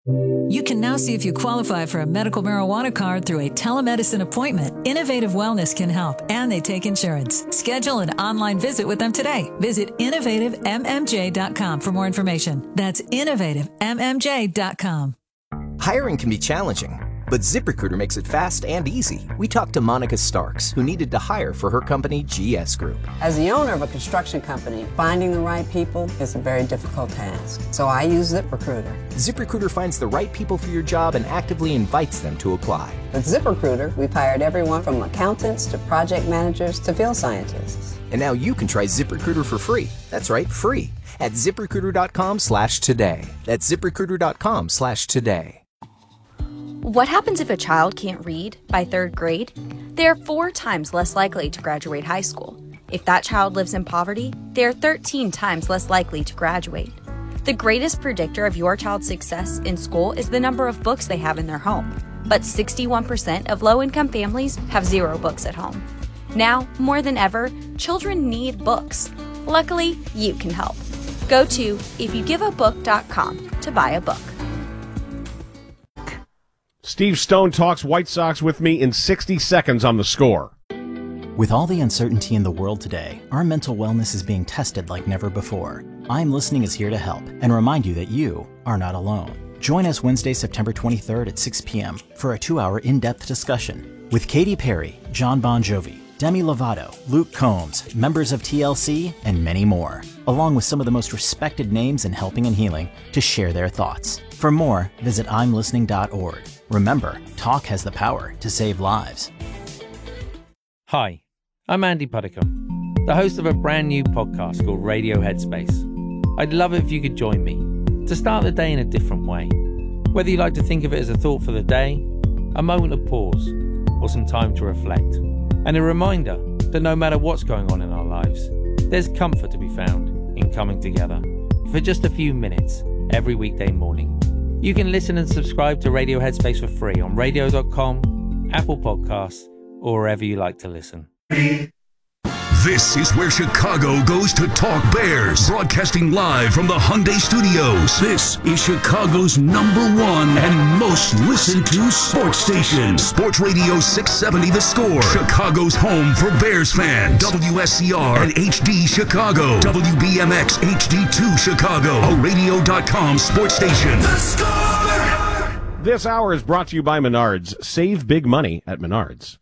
You can now see if you qualify for a medical marijuana card through a telemedicine appointment. Innovative Wellness can help, and they take insurance. Schedule an online visit with them today. Visit innovativemmj.com for more information. That's innovativemmj.com. Hiring can be challenging, but ZipRecruiter makes it fast and easy. We talked to Monica Starks, who needed to hire for her company, GS Group. As the owner of a construction company, finding the right people is a very difficult task. So I use ZipRecruiter. ZipRecruiter finds the right people for your job and actively invites them to apply. With ZipRecruiter, we've hired everyone from accountants to project managers to field scientists. And now you can try ZipRecruiter for free. That's right, free. At ZipRecruiter.com/today. That's ZipRecruiter.com/today. What happens if a child can't read by 3rd grade? They are 4 times less likely to graduate high school. If that child lives in poverty, they are 13 times less likely to graduate. The greatest predictor of your child's success in school is the number of books they have in their home. But 61% of low-income families have 0 books at home. Now, more than ever, children need books. Luckily, you can help. Go to ifyougiveabook.com to buy a book. Steve Stone talks White Sox with me in 60 seconds on The Score. With all the uncertainty in the world today, our mental wellness is being tested like never before. I'm Listening is here to help and remind you that you are not alone. Join us Wednesday, September 23rd at 6 p.m. for a 2-hour in-depth discussion with Katy Perry, John Bon Jovi, Demi Lovato, Luke Combs, members of TLC, and many more, along with some of the most respected names in helping and healing to share their thoughts. For more, visit imlistening.org. Remember, talk has the power to save lives. Hi, I'm Andy Puddicombe, the host of a brand new podcast called Radio Headspace. I'd love it if you could join me to start the day in a different way. Whether you like to think of it as a thought for the day, a moment of pause, or some time to reflect. And a reminder that no matter what's going on in our lives, there's comfort to be found in coming together for just a few minutes every weekday morning. You can listen and subscribe to Radio Headspace for free on radio.com, Apple Podcasts, or wherever you like to listen. This is where Chicago goes to talk Bears. Broadcasting live from the Hyundai Studios. This is Chicago's #1 and most listened to sports station. Sports Radio 670 The Score. Chicago's home for Bears fans. WSCR and HD Chicago. WBMX HD2 Chicago. A radio.com sports station. The Score! This hour is brought to you by Menards. Save big money at Menards.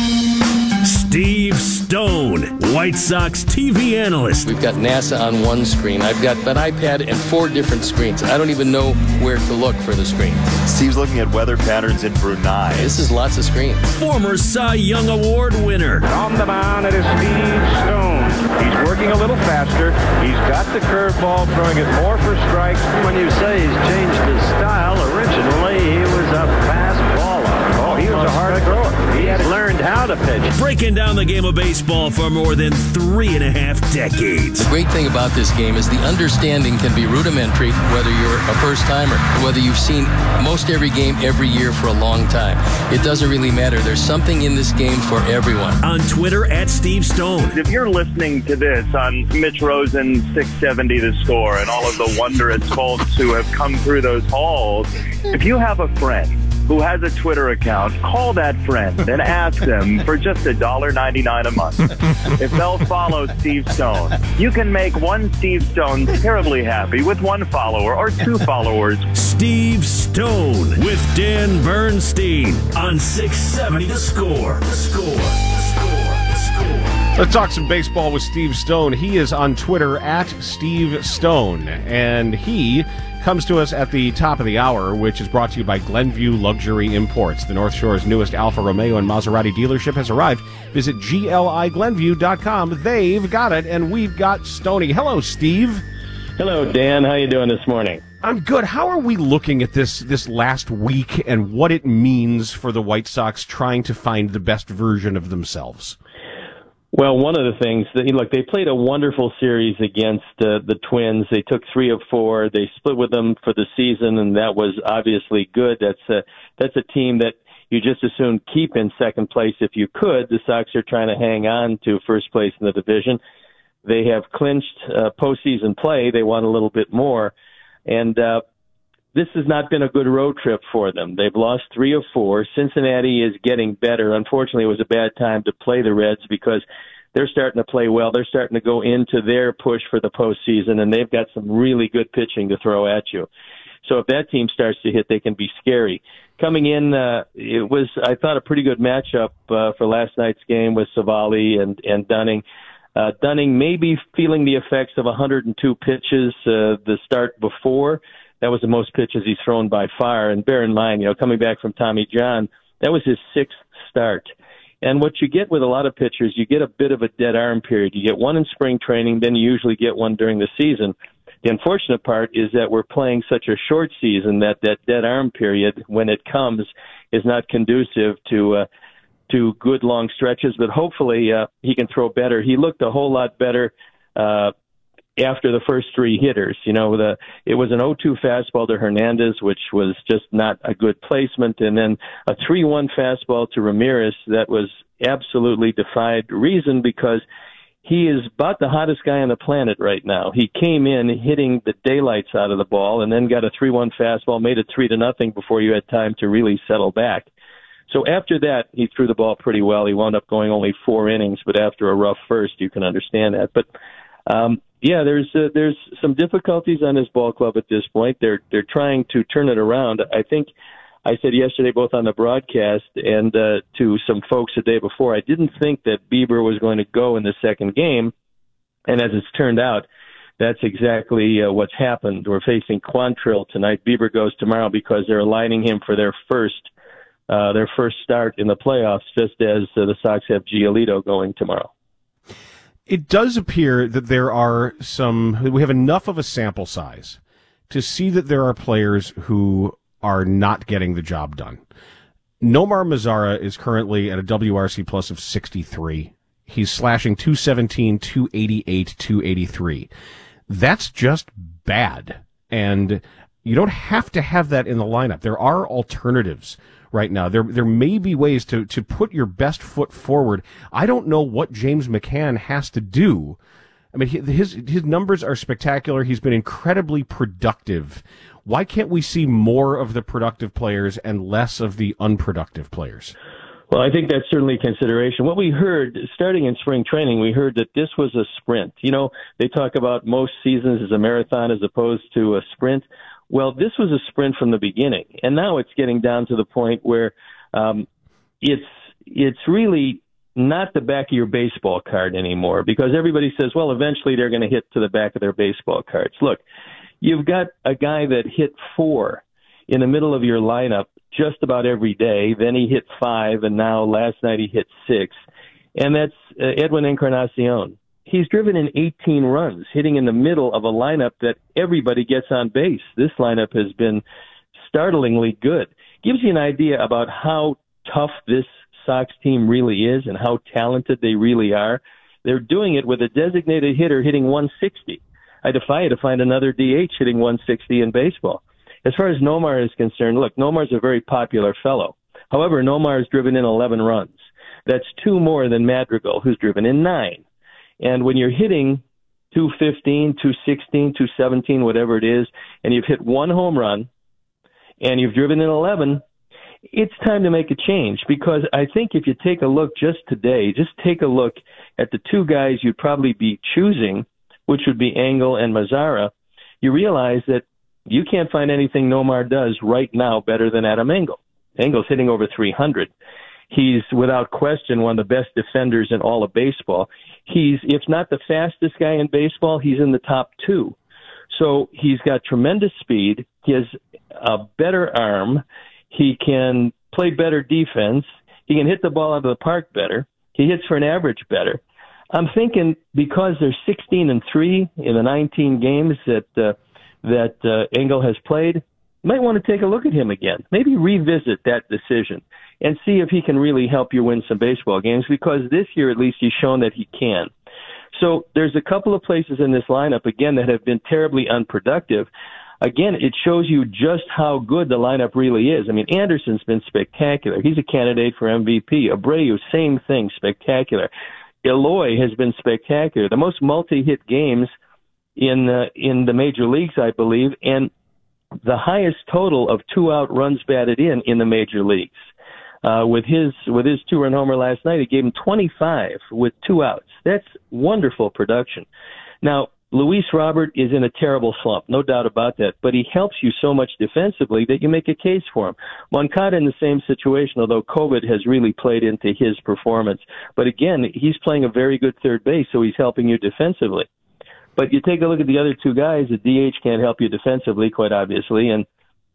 Steve Stone, White Sox TV analyst. We've got NASA on one screen. I've got an iPad and 4 different screens. I don't even know where to look for the screens. Steve's looking at weather patterns in Brunei. This is lots of screens. Former Cy Young Award winner. On the mound, it is Steve Stone. He's working a little faster. He's got the curveball, throwing it more for strikes. When you say he's changed his style, originally he was a fastballer. Oh, he was a hard thrower. He had learned how to pitch. Breaking down the game of baseball for more than 3.5 decades. The great thing about this game is the understanding can be rudimentary, whether you're a first-timer, whether you've seen most every game every year for a long time. It doesn't really matter. There's something in this game for everyone. On Twitter, at Steve Stone. If you're listening to this on Mitch Rosen 670 The Score and all of the wondrous folks who have come through those halls, if you have a friend who has a Twitter account, call that friend and ask them for just $1.99 a month if they'll follow Steve Stone. You can make one Steve Stone terribly happy with 1 follower or 2 followers. Steve Stone with Dan Bernstein on 670 The Score. The Score. The Score. The Score. Let's talk some baseball with Steve Stone. He is on Twitter at Steve Stone, and he comes to us at the top of the hour, which is brought to you by Glenview Luxury Imports. The North Shore's newest Alfa Romeo and Maserati dealership has arrived. Visit GLIGlenview.com. They've got it, and we've got Stoney. Hello, Steve. Hello, Dan. How you doing this morning? I'm good. How are we looking at this last week and what it means for the White Sox trying to find the best version of themselves? Well, one of the things that they played a wonderful series against the Twins. They took 3 of 4. They split with them for the season, and that was obviously good. That's a team that you just as soon keep in second place if you could. The Sox are trying to hang on to first place in the division. They have clinched postseason play. They want a little bit more, and this has not been a good road trip for them. They've lost 3 of 4. Cincinnati is getting better. Unfortunately, it was a bad time to play the Reds because they're starting to play well. They're starting to go into their push for the postseason, and they've got some really good pitching to throw at you. So if that team starts to hit, they can be scary. Coming in, it was, I thought, a pretty good matchup for last night's game with Savali and Dunning. Dunning may be feeling the effects of 102 pitches the start before. That was the most pitches he's thrown by far. And bear in mind, coming back from Tommy John, that was his 6th start. And what you get with a lot of pitchers, you get a bit of a dead arm period. You get one in spring training, then you usually get one during the season. The unfortunate part is that we're playing such a short season that dead arm period, when it comes, is not conducive to good long stretches. But hopefully he can throw better. He looked a whole lot better after the first 3 hitters. It was an 0-2 fastball to Hernandez, which was just not a good placement, and then a 3-1 fastball to Ramirez that was absolutely defied reason because he is about the hottest guy on the planet right now. He came in hitting the daylights out of the ball and then got a 3-1 fastball, made it 3-0 before you had time to really settle back. So after that, he threw the ball pretty well. He wound up going only 4 innings, but after a rough first, you can understand that. But yeah, there's some difficulties on this ball club at this point. They're trying to turn it around. I think I said yesterday, both on the broadcast and to some folks the day before, I didn't think that Bieber was going to go in the second game, and as it's turned out, that's exactly what's happened. We're facing Quantrill tonight. Bieber goes tomorrow because they're aligning him for their first start in the playoffs, just as the Sox have Giolito going tomorrow. It does appear that we have enough of a sample size to see that there are players who are not getting the job done. Nomar Mazara is currently at a WRC plus of 63. He's slashing 217, 288, 283. That's just bad. And you don't have to have that in the lineup. There are alternatives right now. There may be ways to put your best foot forward. I don't know what James McCann has to do. I mean, his numbers are spectacular. He's been incredibly productive. Why can't we see more of the productive players and less of the unproductive players? Well, I think that's certainly a consideration. What we heard, starting in spring training, we heard that this was a sprint. They talk about most seasons as a marathon as opposed to a sprint. Well, this was a sprint from the beginning, and now it's getting down to the point where it's really not the back of your baseball card anymore, because everybody says, well, eventually they're going to hit to the back of their baseball cards. Look, you've got a guy that hit 4 in the middle of your lineup just about every day. Then he hit 5, and now last night he hit 6, and that's Edwin Encarnacion. He's driven in 18 runs, hitting in the middle of a lineup that everybody gets on base. This lineup has been startlingly good. Gives you an idea about how tough this Sox team really is and how talented they really are. They're doing it with a designated hitter hitting 160. I defy you to find another DH hitting 160 in baseball. As far as Nomar is concerned, look, Nomar's a very popular fellow. However, Nomar has driven in 11 runs. That's 2 more than Madrigal, who's driven in 9. And when you're hitting 215, 216, 217, whatever it is, and you've hit 1 home run, and you've driven in 11, it's time to make a change. Because I think if you take a look just today, just take a look at the 2 guys you'd probably be choosing, which would be Engel and Mazara, you realize that you can't find anything Nomar does right now better than Adam Engel. Engel's hitting over 300. He's, without question, one of the best defenders in all of baseball. He's, if not the fastest guy in baseball, he's in the top 2. So he's got tremendous speed. He has a better arm. He can play better defense. He can hit the ball out of the park better. He hits for an average better. I'm thinking because they're 16-3 in the 19 games that Engel has played, you might want to take a look at him again. Maybe revisit that decision and see if he can really help you win some baseball games, because this year at least he's shown that he can. So there's a couple of places in this lineup, again, that have been terribly unproductive. Again, it shows you just how good the lineup really is. I mean, Anderson's been spectacular. He's a candidate for MVP. Abreu, same thing, spectacular. Eloy has been spectacular. The most multi-hit games in the major leagues, I believe, and the highest total of 2-out runs batted in the major leagues. With his 2-run homer last night, he gave him 25 with 2 outs. That's wonderful production. Now, Luis Robert is in a terrible slump, no doubt about that, but he helps you so much defensively that you make a case for him. Moncada in the same situation, although COVID has really played into his performance. But again, he's playing a very good third base, so he's helping you defensively. But you take a look at the other two guys, the DH can't help you defensively, quite obviously, and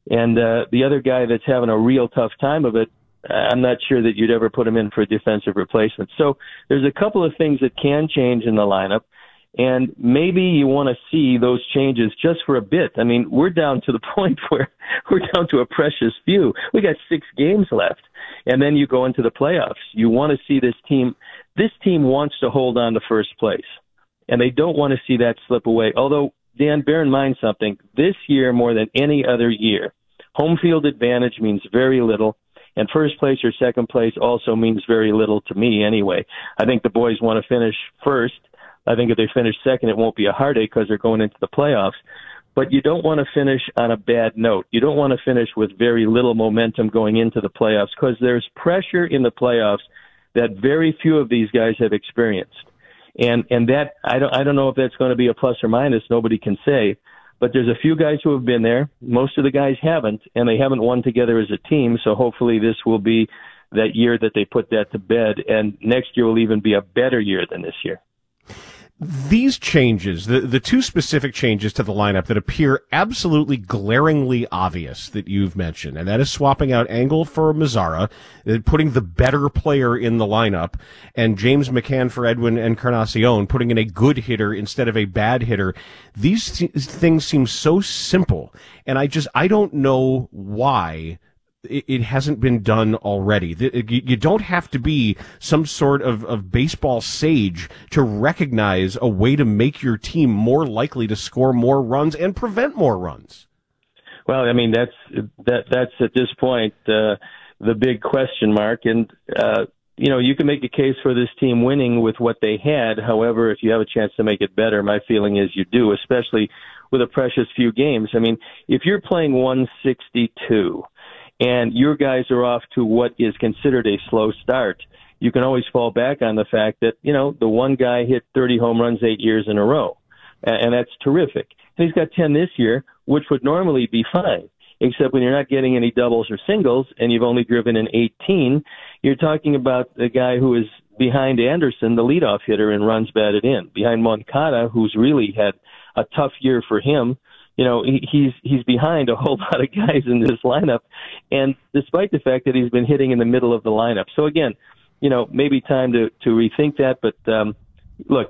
the other guy that's having a real tough time of it, I'm not sure that you'd ever put him in for a defensive replacement. So there's a couple of things that can change in the lineup. And maybe you want to see those changes just for a bit. I mean, we're down to the point where we're down to a precious few. We got 6 games left, and then you go into the playoffs. You want to see this team. This team wants to hold on to first place, and they don't want to see that slip away. Although, Dan, bear in mind something. This year, more than any other year, home field advantage means very little. And first place or second place also means very little to me anyway. I think the boys want to finish first. I think if they finish second, it won't be a heartache because they're going into the playoffs. But you don't want to finish on a bad note. You don't want to finish with very little momentum going into the playoffs because there's pressure in the playoffs that very few of these guys have experienced. And that I don't know if that's going to be a plus or minus. Nobody can say. But there's a few guys who have been there. Most of the guys haven't, and they haven't won together as a team. So hopefully this will be that year that they put that to bed, and next year will even be a better year than this year. These changes, the 2 specific changes to the lineup that appear absolutely glaringly obvious that you've mentioned, and that is swapping out Engel for Mazara, putting the better player in the lineup, and James McCann for Edwin Encarnacion, putting in a good hitter instead of a bad hitter. These things seem so simple, and I don't know why it hasn't been done already. You don't have to be some sort of baseball sage to recognize a way to make your team more likely to score more runs and prevent more runs. Well, I mean, that's at this point the big question mark. And, you can make a case for this team winning with what they had. However, if you have a chance to make it better, my feeling is you do, especially with a precious few games. I mean, if you're playing 162, and your guys are off to what is considered a slow start, you can always fall back on the fact that, the one guy hit 30 home runs 8 years in a row, and that's terrific. And he's got 10 this year, which would normally be fine, except when you're not getting any doubles or singles and you've only driven in 18, you're talking about a guy who is behind Anderson, the leadoff hitter, in runs batted in, behind Moncada, who's really had a tough year for him. He's behind a whole lot of guys in this lineup, and despite the fact that he's been hitting in the middle of the lineup. So again, maybe time to rethink that. But look,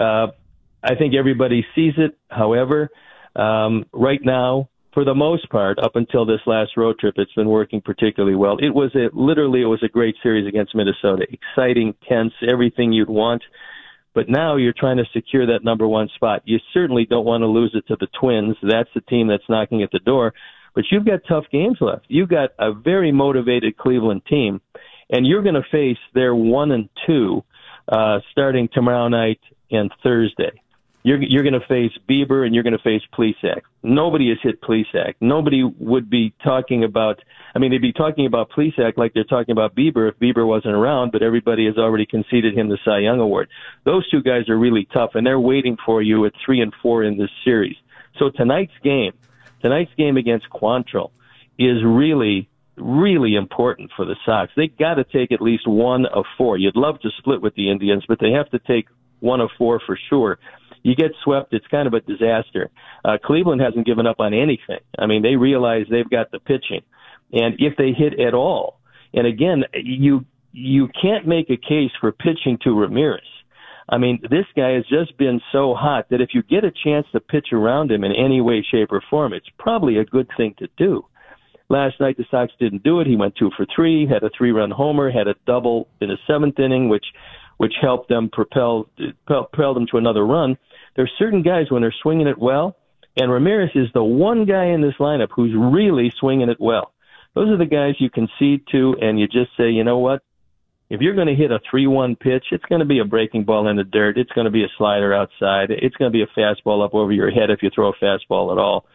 I think everybody sees it. However, right now, for the most part, up until this last road trip, it's been working particularly well. It was a great series against Minnesota. Exciting, tense, everything you'd want. But now you're trying to secure that number 1 spot. You certainly don't want to lose it to the Twins. That's the team that's knocking at the door. But you've got tough games left. You've got a very motivated Cleveland team, and you're going to face their 1 and 2 starting tomorrow night and Thursday. You're going to face Bieber and you're going to face Plesac. Nobody has hit Plesac. Nobody would be talking about, they'd be talking about Plesac like they're talking about Bieber if Bieber wasn't around, but everybody has already conceded him the Cy Young Award. Those two guys are really tough, and they're waiting for you at 3 and 4 in this series. So tonight's game against Quantrill is really, really important for the Sox. They got to take at least 1 of 4. You'd love to split with the Indians, but they have to take 1 of 4 for sure. You get swept, it's kind of a disaster. Cleveland hasn't given up on anything. They realize they've got the pitching. And if they hit at all, and again, you can't make a case for pitching to Ramirez. This guy has just been so hot that if you get a chance to pitch around him in any way, shape, or form, it's probably a good thing to do. Last night, the Sox didn't do it. He went 2 for 3, had a 3-run homer, had a double in the 7th inning, which helped them propel them to another run. There's certain guys when they're swinging it well, and Ramirez is the one guy in this lineup who's really swinging it well. Those are the guys you concede to, and you just say, you know what? If you're going to hit a 3-1 pitch, it's going to be a breaking ball in the dirt. It's going to be a slider outside. It's going to be a fastball up over your head if you throw a fastball at all.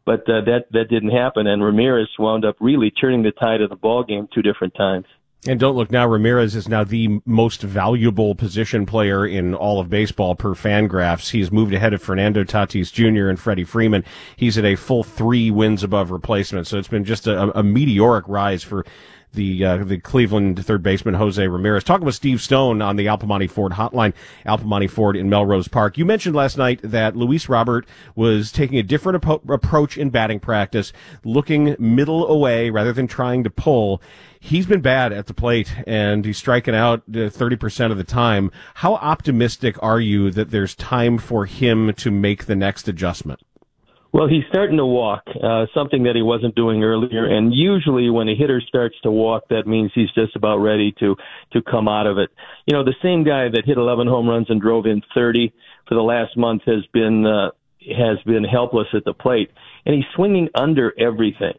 but that didn't happen, and Ramirez wound up really turning the tide of the ball game 2 different times. And don't look now, Ramirez is now the most valuable position player in all of baseball per Fangraphs. He's moved ahead of Fernando Tatis Jr. and Freddie Freeman. He's at a full 3 wins above replacement. So it's been just a meteoric rise for the Cleveland third baseman Jose Ramirez. Talking with Steve Stone on the Alpamani Ford hotline, Alpamani Ford in Melrose Park. You mentioned last night that Luis Robert was taking a different approach in batting practice, looking middle away rather than trying to pull. He's been bad at the plate, and he's striking out 30% of the time. How optimistic are you that there's time for him to make the next adjustment? Well, he's starting to walk, something that he wasn't doing earlier. And usually when a hitter starts to walk, that means he's just about ready to come out of it. You know, the same guy that hit 11 home runs and drove in 30 for the last month has been helpless at the plate, and he's swinging under everything.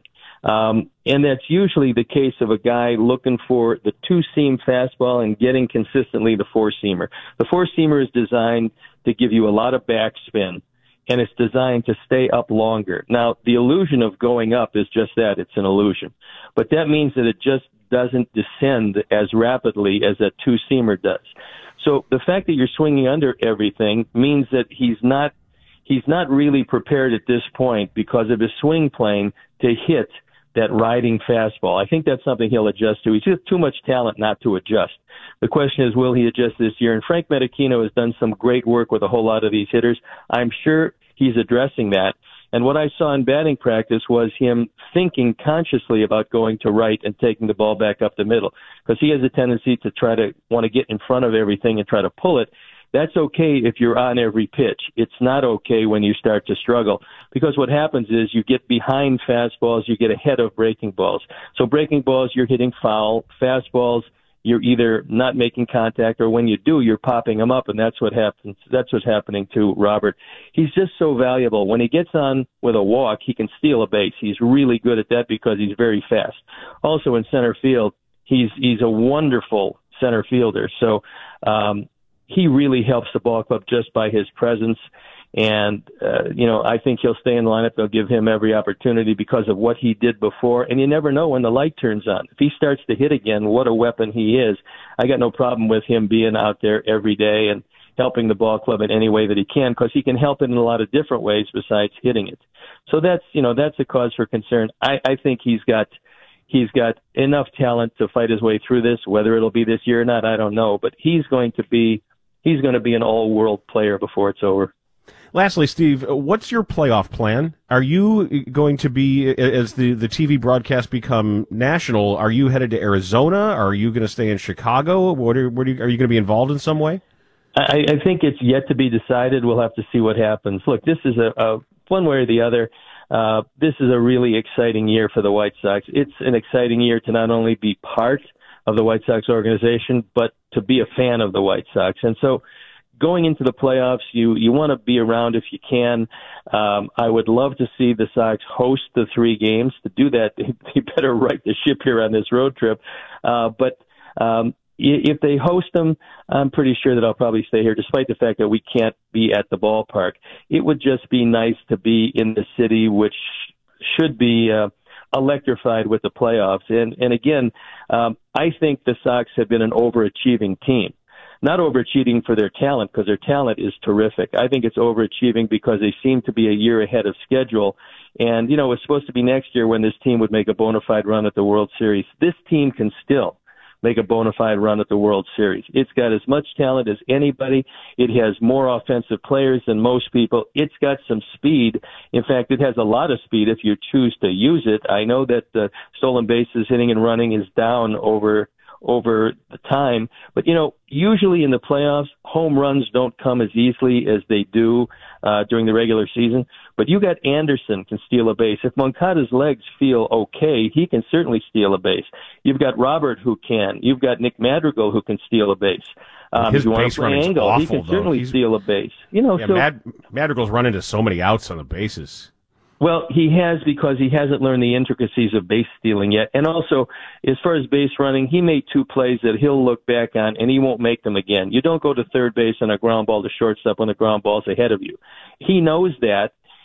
And that's usually the case of a guy looking for the 2-seam fastball and getting consistently the 4-seamer. The 4-seamer is designed to give you a lot of backspin, and it's designed to stay up longer. Now, the illusion of going up is just that. It's an illusion. But that means that it just doesn't descend as rapidly as that 2-seamer does. So the fact that you're swinging under everything means that he's not really prepared at this point because of his swing plane to hit that riding fastball. I think that's something he'll adjust to. He's just too much talent not to adjust. The question is, will he adjust this year? And Frank Medicchino has done some great work with a whole lot of these hitters. I'm sure he's addressing that. And what I saw in batting practice was him thinking consciously about going to right and taking the ball back up the middle, because he has a tendency to try to want to get in front of everything and try to pull it. That's okay if you're on every pitch. It's not okay when you start to struggle, because what happens is you get behind fastballs, you get ahead of breaking balls. So breaking balls, you're hitting foul. Fastballs, you're either not making contact, or when you do, you're popping them up, and that's what happens. That's what's happening to Robert. He's just so valuable. When he gets on with a walk, he can steal a base. He's really good at that because he's very fast. Also in center field, he's a wonderful center fielder. So he really helps the ball club just by his presence. And, I think he'll stay in the lineup. They'll give him every opportunity because of what he did before. And you never know when the light turns on. If he starts to hit again, what a weapon he is. I got no problem with him being out there every day and helping the ball club in any way that he can, because he can help it in a lot of different ways besides hitting it. So that's a cause for concern. I think he's got enough talent to fight his way through this. Whether it'll be this year or not, I don't know. But he's going to be an all-world player before it's over. Lastly, Steve, what's your playoff plan? Are you going to be, as the TV broadcasts become national, are you headed to Arizona? Are you going to stay in Chicago? Are you going to be involved in some way? I think it's yet to be decided. We'll have to see what happens. Look, this is a one way or the other. This is a really exciting year for the White Sox. It's an exciting year to not only be part of the White Sox organization, but to be a fan of the White Sox. And so going into the playoffs, you want to be around if you can. I would love to see the Sox host the 3 games. To do that, they better right the ship here on this road trip. But if they host them, I'm pretty sure that I'll probably stay here, despite the fact that we can't be at the ballpark. It would just be nice to be in the city, which should be electrified with the playoffs. And again, I think the Sox have been an overachieving team. Not overachieving for their talent, because their talent is terrific. I think it's overachieving because they seem to be a year ahead of schedule. And, it's supposed to be next year when this team would make a bona fide run at the World Series. This team can still make a bona fide run at the World Series. It's got as much talent as anybody. It has more offensive players than most people. It's got some speed. In fact, it has a lot of speed if you choose to use it. I know that stolen bases, hitting and running is down over the time. But, usually in the playoffs, home runs don't come as easily as they do during the regular season. But you got Anderson can steal a base. If Moncada's legs feel okay, he can certainly steal a base. You've got Robert who can. You've got Nick Madrigal who can steal a base. His if you want base to play running's angle, awful, he can certainly steal a base. Madrigal's run into so many outs on the bases. Well, he has, because he hasn't learned the intricacies of base stealing yet. And also, as far as base running, he made 2 plays that he'll look back on, and he won't make them again. You don't go to third base on a ground ball to shortstop when the ground ball's ahead of you. He knows that.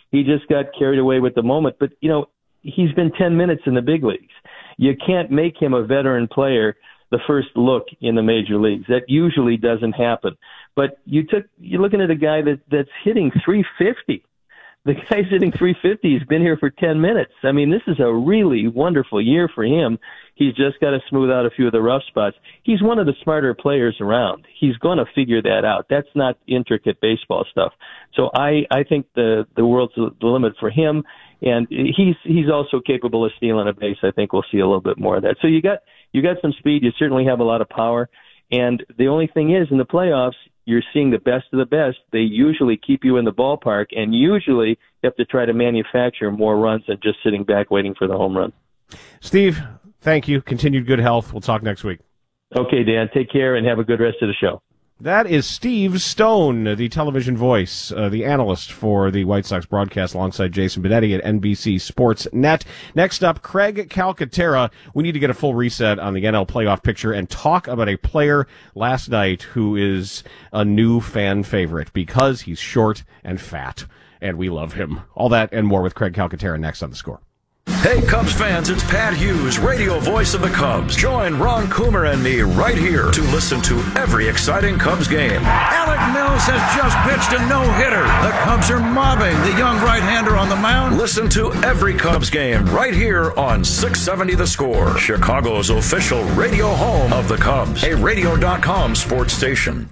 he just got carried away with the moment. But, he's been 10 minutes in the big leagues. You can't make him a veteran player the first look in the major leagues. That usually doesn't happen. But you're looking at a guy that's hitting 350. The guy's hitting 350. He's been here for 10 minutes. I mean, this is a really wonderful year for him. He's just got to smooth out a few of the rough spots. He's one of the smarter players around. He's going to figure that out. That's not intricate baseball stuff. So I think the world's the limit for him. And he's also capable of stealing a base. I think we'll see a little bit more of that. So you got some speed. You certainly have a lot of power. And the only thing is, in the playoffs, you're seeing the best of the best. They usually keep you in the ballpark, and usually you have to try to manufacture more runs than just sitting back waiting for the home run. Steve, thank you. Continued good health. We'll talk next week. Okay, Dan. Take care and have a good rest of the show. That is Steve Stone, the television voice, the analyst for the White Sox broadcast alongside Jason Benetti at NBC Sports Net. Next up, Craig Calcaterra. We need to get a full reset on the NL playoff picture and talk about a player last night who is a new fan favorite because he's short and fat, and we love him. All that and more with Craig Calcaterra next on The Score. Hey, Cubs fans, it's Pat Hughes, radio voice of the Cubs. Join Ron Coomer and me right here to listen to every exciting Cubs game. Alec Mills has just pitched a no-hitter. The Cubs are mobbing the young right-hander on the mound. Listen to every Cubs game right here on 670 The Score, Chicago's official radio home of the Cubs, a radio.com sports station.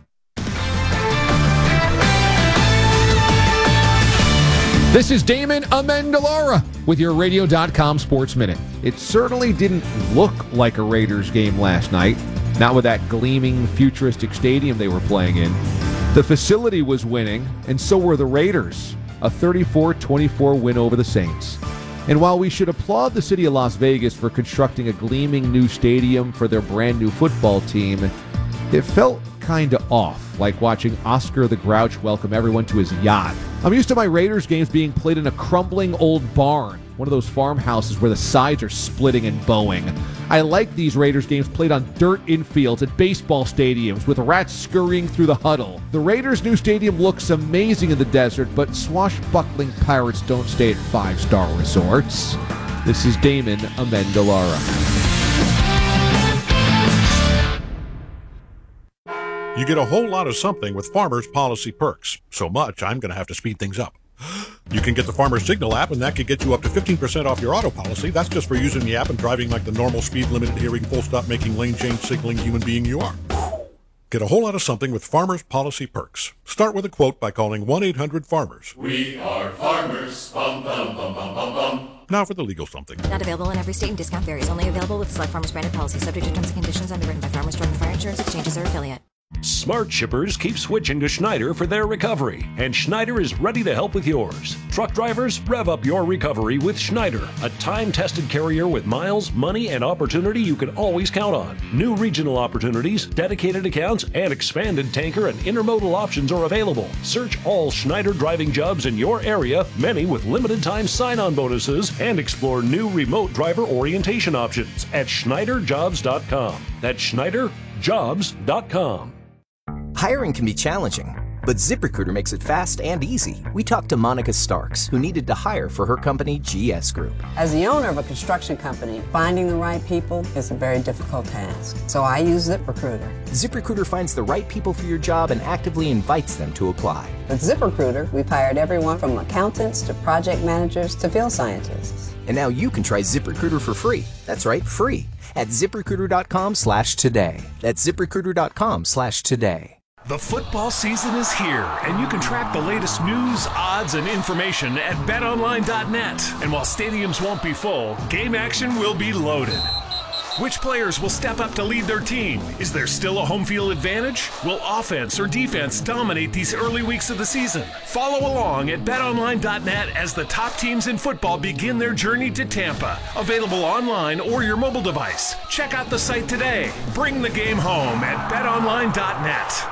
This is Damon Amendolara with your Radio.com Sports Minute. It certainly didn't look like a Raiders game last night, not with that gleaming, futuristic stadium they were playing in. The facility was winning, and so were the Raiders, a 34-24 win over the Saints. And while we should applaud the city of Las Vegas for constructing a gleaming new stadium for their brand new football team, it felt kind of off, like watching Oscar the Grouch welcome everyone to his yacht. I'm used to my Raiders games being played in a crumbling old barn, one of those farmhouses where the sides are splitting and bowing. I like these Raiders games played on dirt infields at baseball stadiums with rats scurrying through the huddle. The Raiders' new stadium looks amazing in the desert, but swashbuckling pirates don't stay at five-star resorts. This is Damon Amendolara. You get a whole lot of something with Farmers Policy Perks. So much, I'm going to have to speed things up. You can get the Farmers Signal app, and that could get you up to 15% off your auto policy. That's just for using the app and driving like the normal speed limit adhering, full stop making, lane change signaling human being you are. Get a whole lot of something with Farmers Policy Perks. Start with a quote by calling 1-800-FARMERS. We are farmers. Bum, bum, bum, bum, bum, bum. Now for the legal something. Not available in every state and discount varies. Only available with select Farmers branded policy. Subject to terms and conditions underwritten by Farmers Joint Fire Insurance Exchanges or affiliate. Smart shippers keep switching to Schneider for their recovery, and Schneider is ready to help with yours. Truck drivers, rev up your recovery with Schneider, a time-tested carrier with miles, money, and opportunity you can always count on. New regional opportunities, dedicated accounts, and expanded tanker and intermodal options are available. Search all Schneider driving jobs in your area, many with limited-time sign-on bonuses, and explore new remote driver orientation options at SchneiderJobs.com. That's SchneiderJobs.com. Hiring can be challenging, but ZipRecruiter makes it fast and easy. We talked to Monica Starks, who needed to hire for her company, GS Group. As the owner of a construction company, finding the right people is a very difficult task. So I use ZipRecruiter. ZipRecruiter finds the right people for your job and actively invites them to apply. With ZipRecruiter, we've hired everyone from accountants to project managers to field scientists. And now you can try ZipRecruiter for free. That's right, free. At ZipRecruiter.com/today. That's ZipRecruiter.com/today. The football season is here, and you can track the latest news, odds, and information at BetOnline.net. And while stadiums won't be full, game action will be loaded. Which players will step up to lead their team? Is there still a home field advantage? Will offense or defense dominate these early weeks of the season? Follow along at BetOnline.net as the top teams in football begin their journey to Tampa. Available online or your mobile device. Check out the site today. Bring the game home at BetOnline.net.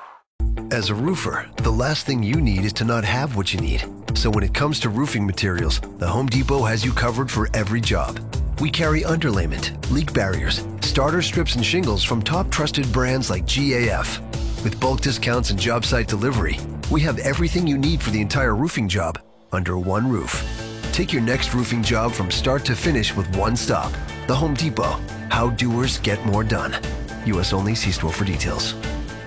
As a roofer, the last thing you need is to not have what you need. So when it comes to roofing materials, the Home Depot has you covered for every job. We carry underlayment, leak barriers, starter strips, and shingles from top trusted brands like GAF. With bulk discounts and job site delivery, we have everything you need for the entire roofing job. under one roof. Take your next roofing job from start to finish with one stop. The Home Depot. How doers get more done. U.S. only. See store for details.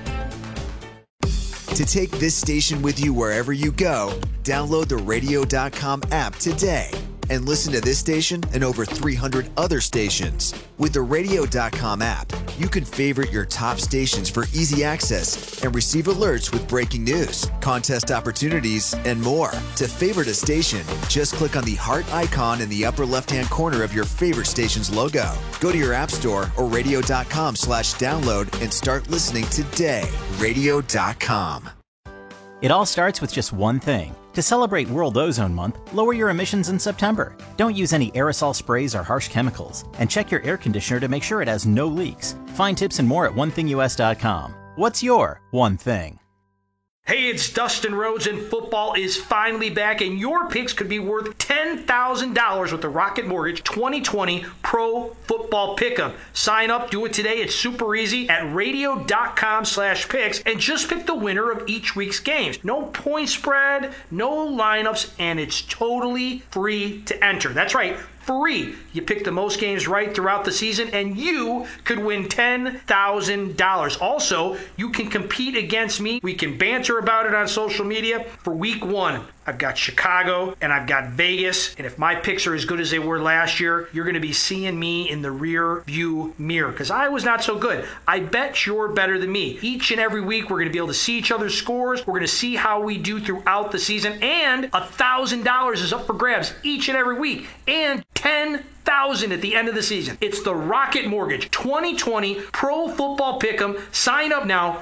To take this station with you wherever you go, download the Radio.com app today and listen to this station and over 300 other stations. With the Radio.com app, you can favorite your top stations for easy access and receive alerts with breaking news, contest opportunities, and more. To favorite a station, just click on the heart icon in the upper left-hand corner of your favorite station's logo. Go to your app store or radio.com/download and start listening today. Radio.com. It all starts with just one thing. To celebrate World Ozone Month, lower your emissions in September. Don't use any aerosol sprays or harsh chemicals. And check your air conditioner to make sure it has no leaks. Find tips and more at OneThingUS.com. What's your one thing? Hey, it's Dustin Rhodes, and football is finally back, and your picks could be worth $10,000 with the Rocket Mortgage 2020 Pro Football Pick'em. Sign up, do it today. It's super easy at radio.com/picks, and just pick the winner of each week's games. No point spread, no lineups, and it's totally free to enter. That's right. Free. You pick the most games right throughout the season, and you could win $10,000. Also, you can compete against me. We can banter about it on social media. For week 1, I've got Chicago and I've got Vegas, and if my picks are as good as they were last year, you're going to be seeing me in the rear view mirror because I was not so good. I bet you're better than me. Each and every week, we're going to be able to see each other's scores. We're going to see how we do throughout the season, and $1,000 is up for grabs each and every week, and $10,000 at the end of the season. It's the Rocket Mortgage 2020 Pro Football Pick'em. Sign up now,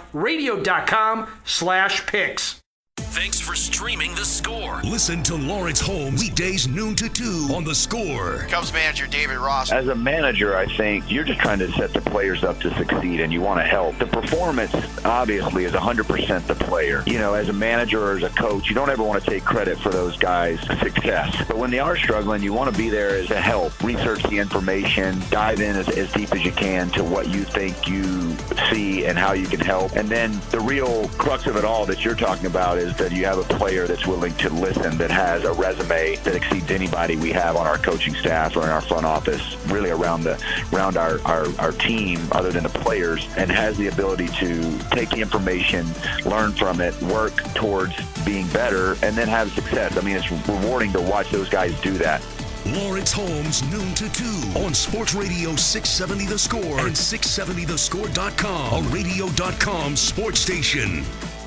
radio.com/picks. Thanks for streaming The Score. Listen to Lawrence Holmes weekdays noon to 2 on The Score. Cubs manager David Ross. As a manager, I think you're just trying to set the players up to succeed, and you want to help. The performance, obviously, is 100% the player. You know, as a manager or as a coach, you don't ever want to take credit for those guys' success. But when they are struggling, you want to be there to help. Research the information, dive in as deep as you can to what you think you see and how you can help. And then the real crux of it all that you're talking about is that you have a player that's willing to listen, that has a resume that exceeds anybody we have on our coaching staff or in our front office, really around our team other than the players, and has the ability to take the information, learn from it, work towards being better, and then have success. I mean, it's rewarding to watch those guys do that. Lawrence Holmes, noon to 2 on Sports Radio 670 The Score and 670thescore.com, a radio.com sports station.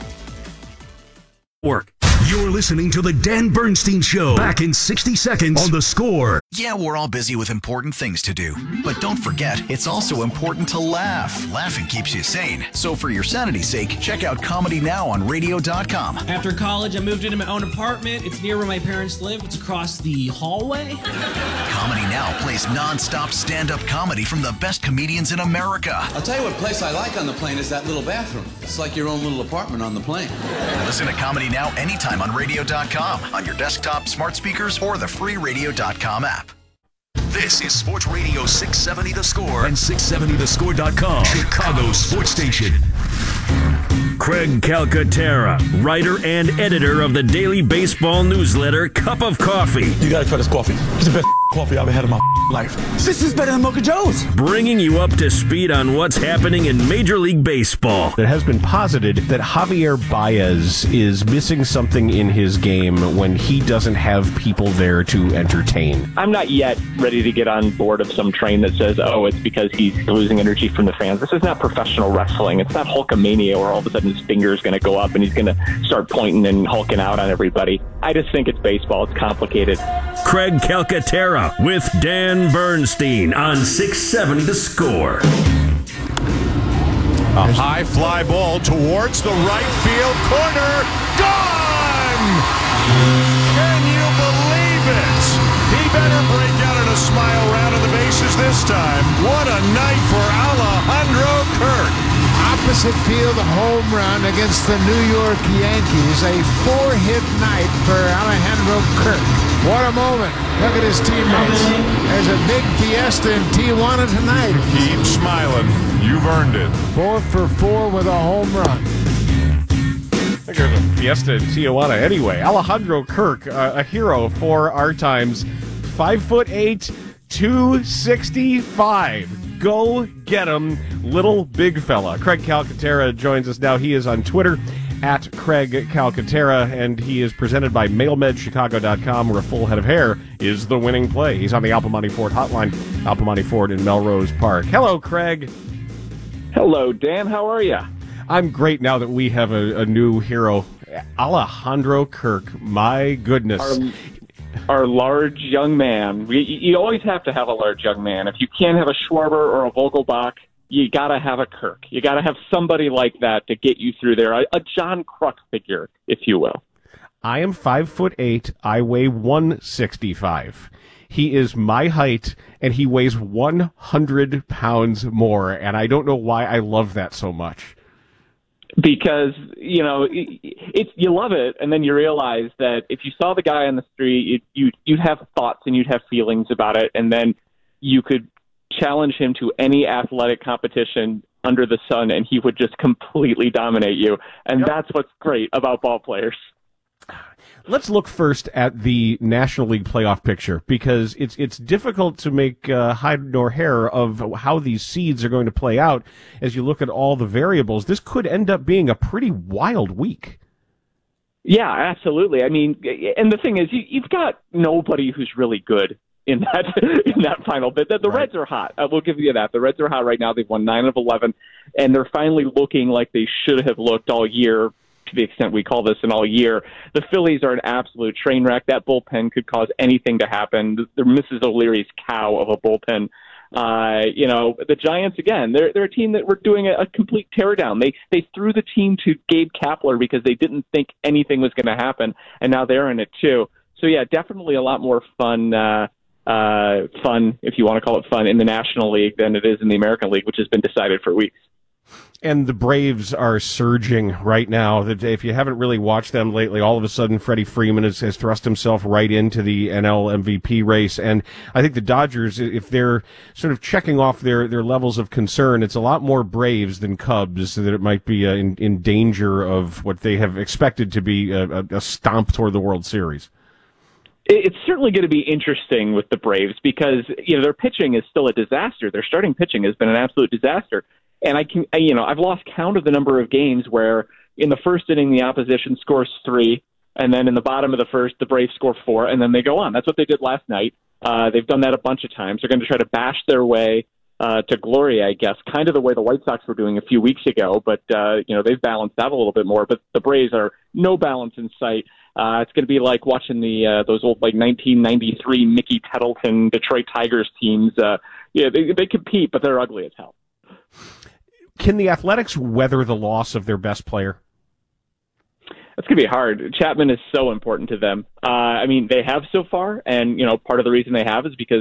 Work. You're listening to The Dan Bernstein Show. Back in 60 seconds on The Score. Yeah, we're all busy with important things to do. But don't forget, it's also important to laugh. Laughing keeps you sane. So for your sanity's sake, check out Comedy Now on radio.com. After college, I moved into my own apartment. It's near where my parents live. It's across the hallway. Comedy Now plays non-stop stand-up comedy from the best comedians in America. I'll tell you what place I like on the plane is that little bathroom. It's like your own little apartment on the plane. Listen to Comedy Now anytime on radio.com, on your desktop, smart speakers, or the free radio.com app. This is Sports Radio 670 The Score and 670thescore.com, Chicago's sports station. Craig Calcaterra, writer and editor of the daily baseball newsletter Cup of Coffee. You gotta try this coffee. It's the best coffee I've ever had in my life. This is better than Mocha Joe's. Bringing you up to speed on what's happening in Major League Baseball. It has been posited that Javier Baez is missing something in his game when he doesn't have people there to entertain. I'm not yet ready to get on board of some train that says, oh, it's because he's losing energy from the fans. This is not professional wrestling. It's not Hulkamania where all of a sudden his finger is going to go up and he's going to start pointing and hulking out on everybody. I just think it's baseball. It's complicated. Craig Calcaterra with Dan Bernstein on 670 The Score. A high fly ball towards the right field corner. Gone! Can you believe it? He better break out in a smile round of the bases this time. What a night for Alejandro Kirk. Opposite field home run against the New York Yankees. A 4-hit night for Alejandro Kirk. What a moment. Look at his teammates. There's a big fiesta in Tijuana tonight. Keep smiling. You've earned it. 4 for 4 with a home run. think there's a fiesta in Tijuana anyway. Alejandro Kirk, a hero for our times. 5'8", 265. Go get him, little big fella. Craig Calcaterra joins us now. He is on Twitter at Craig Calcaterra, and he is presented by MailMedChicago.com, where a full head of hair is the winning play. He's on the Alpamani Ford hotline, Alpamani Ford in Melrose Park. Hello, Craig. Hello, Dan. How are you? I'm great now that we have a new hero, Alejandro Kirk. My goodness. Our large young man. You always have to have a large young man. If you can't have a Schwarber or a Vogelbach, you got to have a Kirk. You got to have somebody like that to get you through there. A John Kruk figure, if you will. I am 5'8". I weigh 165. He is my height, and he weighs 100 pounds more, and I don't know why I love that so much. Because, you love it, and then you realize that if you saw the guy on the street, you'd have thoughts and you'd have feelings about it, and then you could challenge him to any athletic competition under the sun, and he would just completely dominate you. And That's what's great about ball players. Let's look first at the National League playoff picture, because it's difficult to make hide nor hair of how these seeds are going to play out as you look at all the variables. This could end up being a pretty wild week. Yeah, absolutely. I mean, and the thing is, you've got nobody who's really good in that final bit. The Reds are hot. We'll give you that. The Reds are hot right now. They've won 9 of 11, and they're finally looking like they should have looked all year, to the extent we call this an all year. The Phillies are an absolute train wreck. That bullpen could cause anything to happen. They're Mrs. O'Leary's cow of a bullpen. The Giants, again, they're a team that were doing a complete teardown. They threw the team to Gabe Kapler because they didn't think anything was going to happen, and now they're in it too. So yeah, definitely a lot more fun, if you want to call it fun, in the National League than it is in the American League, which has been decided for weeks. And the Braves are surging right now. If you haven't really watched them lately, all of a sudden Freddie Freeman has thrust himself right into the NL MVP race. And I think the Dodgers, if they're sort of checking off their levels of concern, it's a lot more Braves than Cubs, so that it might be in danger of what they have expected to be a stomp toward the World Series. It's certainly going to be interesting with the Braves because, their pitching is still a disaster. Their starting pitching has been an absolute disaster. And I've lost count of the number of games where in the first inning, the opposition scores 3, and then in the bottom of the first, the Braves score 4, and then they go on. That's what they did last night. They've done that a bunch of times. They're going to try to bash their way to glory, I guess, kind of the way the White Sox were doing a few weeks ago. But, they've balanced out a little bit more. But the Braves are no balance in sight. It's going to be like watching those old 1993 Mickey Tettleton Detroit Tigers teams. They compete, but they're ugly as hell. Can the Athletics weather the loss of their best player? That's going to be hard. Chapman is so important to them. They have so far, and, part of the reason they have is because,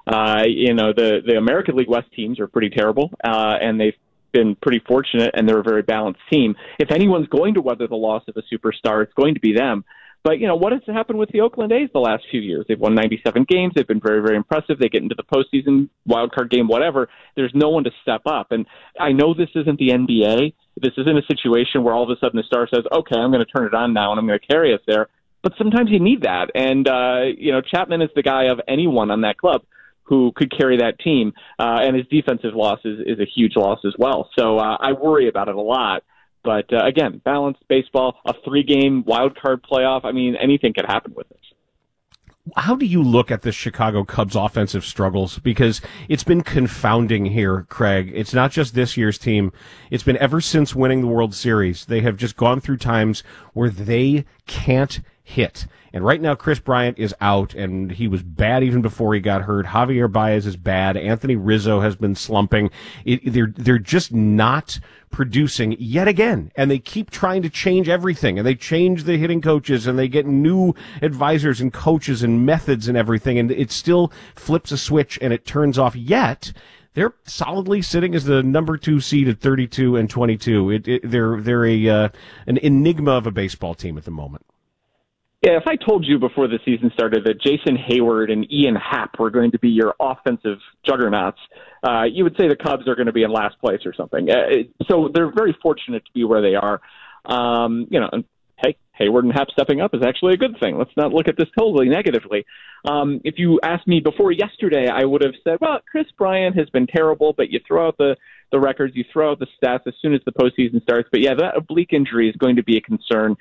the American League West teams are pretty terrible, and they've been pretty fortunate, and they're a very balanced team. If anyone's going to weather the loss of a superstar, it's going to be them. But, what has happened with the Oakland A's the last few years? They've won 97 games. They've been very, very impressive. They get into the postseason, wild card game, whatever. There's no one to step up. And I know this isn't the NBA. This isn't a situation where all of a sudden the star says, okay, I'm going to turn it on now and I'm going to carry us there. But sometimes you need that. And, Chapman is the guy of anyone on that club who could carry that team. And his defensive loss is a huge loss as well. So I worry about it a lot. But, again, balanced baseball, a 3-game wild card playoff. Anything could happen with this. How do you look at the Chicago Cubs offensive struggles? Because it's been confounding here, Craig. It's not just this year's team. It's been ever since winning the World Series. They have just gone through times where they can't hit. And right now, Chris Bryant is out, and he was bad even before he got hurt. Javier Baez is bad. Anthony Rizzo has been slumping. They're just not producing yet again. And they keep trying to change everything. And they change the hitting coaches, and they get new advisors and coaches and methods and everything. And it still flips a switch, and it turns off. Yet they're solidly sitting as the number 2 seed at 32-22. They're an enigma of a baseball team at the moment. Yeah, if I told you before the season started that Jason Hayward and Ian Happ were going to be your offensive juggernauts, you would say the Cubs are going to be in last place or something. So they're very fortunate to be where they are. Hey, Hayward and Happ stepping up is actually a good thing. Let's not look at this totally negatively. If you asked me before yesterday, I would have said, well, Chris Bryant has been terrible, but you throw out the records, you throw out the stats as soon as the postseason starts. But yeah, that oblique injury is going to be a concern.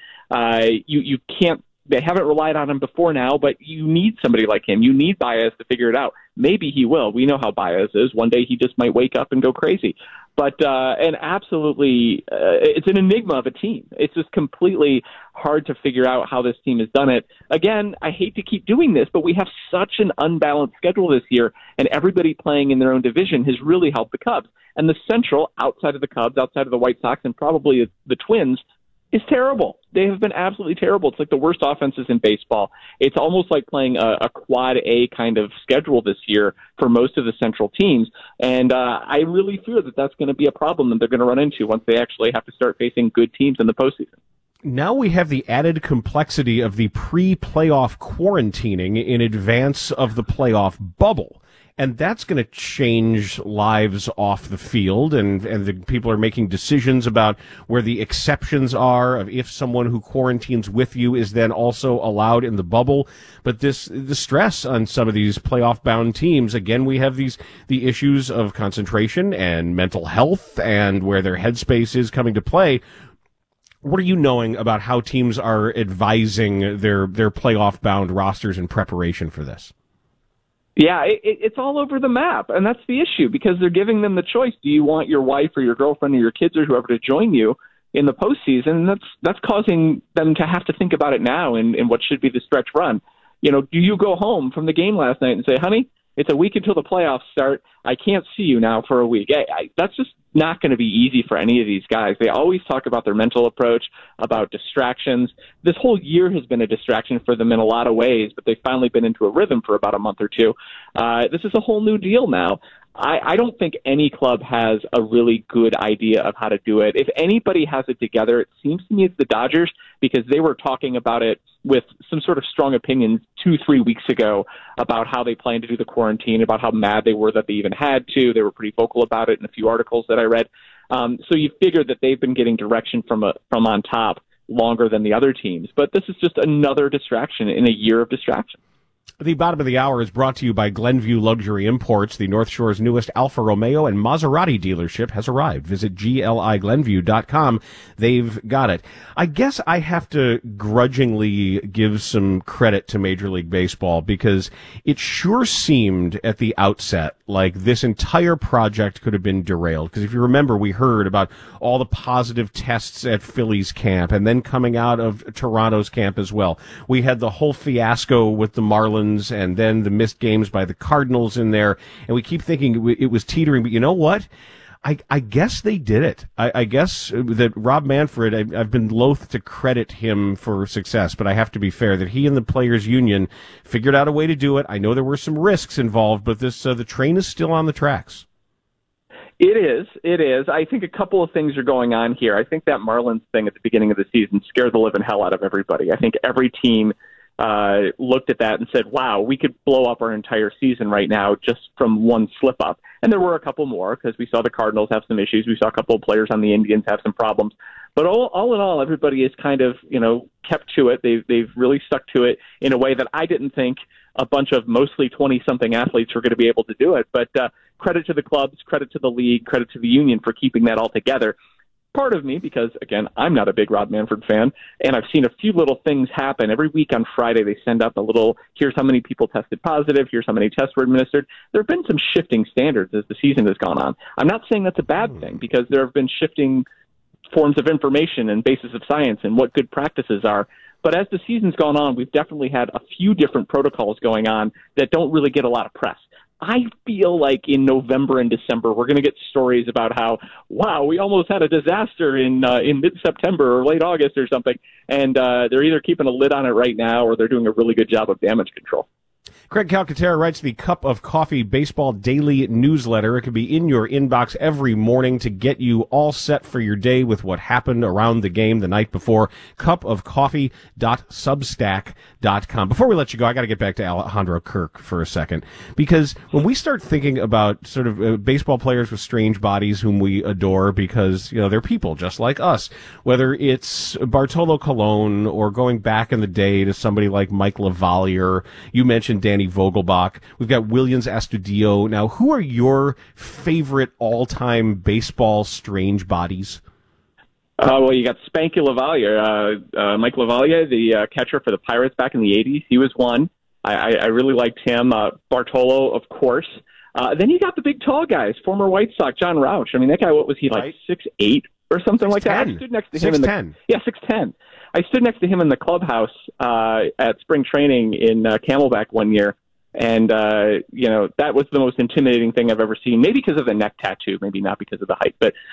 You can't. They haven't relied on him before now, but you need somebody like him. You need Baez to figure it out. Maybe he will. We know how Baez is. One day he just might wake up and go crazy. But and absolutely, it's an enigma of a team. It's just completely hard to figure out how this team has done it. Again, I hate to keep doing this, but we have such an unbalanced schedule this year, and everybody playing in their own division has really helped the Cubs. And the Central, outside of the Cubs, outside of the White Sox, and probably the Twins, is terrible. They have been absolutely terrible. It's like the worst offenses in baseball. It's almost like playing a quad A kind of schedule this year for most of the Central teams. And I really fear that that's going to be a problem that they're going to run into once they actually have to start facing good teams in the postseason. Now we have the added complexity of the pre-playoff quarantining in advance of the playoff bubble. And that's going to change lives off the field, and the people are making decisions about where the exceptions are of if someone who quarantines with you is then also allowed in the bubble. But the stress on some of these playoff-bound teams, again, we have the issues of concentration and mental health and where their headspace is coming to play. What are you knowing about how teams are advising their playoff-bound rosters in preparation for this? Yeah, it's all over the map, and that's the issue, because they're giving them the choice. Do you want your wife or your girlfriend or your kids or whoever to join you in the postseason? And that's causing them to have to think about it now in what should be the stretch run. Do you go home from the game last night and say, honey, it's a week until the playoffs start. I can't see you now for a week. That's just not going to be easy for any of these guys. They always talk about their mental approach, about distractions. This whole year has been a distraction for them in a lot of ways, but they've finally been into a rhythm for about a month or two. This is a whole new deal now. I don't think any club has a really good idea of how to do it. If anybody has it together, it seems to me it's the Dodgers, because they were talking about it with some sort of strong opinions 2-3 weeks ago about how they plan to do the quarantine, about how mad they were that they even had to. They were pretty vocal about it in a few articles that I read. So you figure that they've been getting direction from on top longer than the other teams. But this is just another distraction in a year of distraction. The bottom of the hour is brought to you by Glenview Luxury Imports. The North Shore's newest Alfa Romeo and Maserati dealership has arrived. Visit GLIGlenview.com. They've got it. I guess I have to grudgingly give some credit to Major League Baseball, because it sure seemed at the outset like this entire project could have been derailed. Because if you remember, we heard about all the positive tests at Phillies camp and then coming out of Toronto's camp as well. We had the whole fiasco with the Marlins and then the missed games by the Cardinals in there, and we keep thinking it was teetering, but you know what? I guess they did it. I guess that Rob Manfred, I've been loath to credit him for success, but I have to be fair that he and the Players Union figured out a way to do it. I know there were some risks involved, but the train is still on the tracks. It is. I think a couple of things are going on here. I think that Marlins thing at the beginning of the season scared the living hell out of everybody. I think every team looked at that and said, wow, we could blow up our entire season right now just from one slip up. And there were a couple more, because we saw the Cardinals have some issues. We saw a couple of players on the Indians have some problems. But all in all, everybody is kind of, kept to it. They've really stuck to it in a way that I didn't think a bunch of mostly 20-something athletes were going to be able to do it. But credit to the clubs, credit to the league, credit to the union for keeping that all together. Part of me, because, again, I'm not a big Rob Manfred fan, and I've seen a few little things happen. Every week on Friday, they send up a little, here's how many people tested positive, here's how many tests were administered. There have been some shifting standards as the season has gone on. I'm not saying that's a bad thing, because there have been shifting forms of information and basis of science and what good practices are. But as the season's gone on, we've definitely had a few different protocols going on that don't really get a lot of press. I feel like in November and December, we're going to get stories about how, wow, we almost had a disaster in mid-September or late August or something. And they're either keeping a lid on it right now or they're doing a really good job of damage control. Craig Calcaterra writes the Cup of Coffee Baseball Daily newsletter. It can be in your inbox every morning to get you all set for your day with what happened around the game the night before. cupofcoffee.substack.com. Before we let you go, I got to get back to Alejandro Kirk for a second, because when we start thinking about sort of baseball players with strange bodies whom we adore because, they're people just like us, whether it's Bartolo Colon or going back in the day to somebody like Mike LaValliere, you mentioned Danny Vogelbach. We've got Williams Astudillo. Now, who are your favorite all-time baseball strange bodies? Well, you got Spanky LaValliere, Mike LaValliere, the catcher for the Pirates back in the 80s. He was one. I really liked him. Bartolo, of course. Then you got the big tall guys, former White Sox, John Rauch. I mean, that guy, what was he, like 6'8" or something like that? I stood next to him 6'10". 6'10". I stood next to him in the clubhouse at spring training in Camelback one year, and that was the most intimidating thing I've ever seen. Maybe because of the neck tattoo, maybe not because of the height, but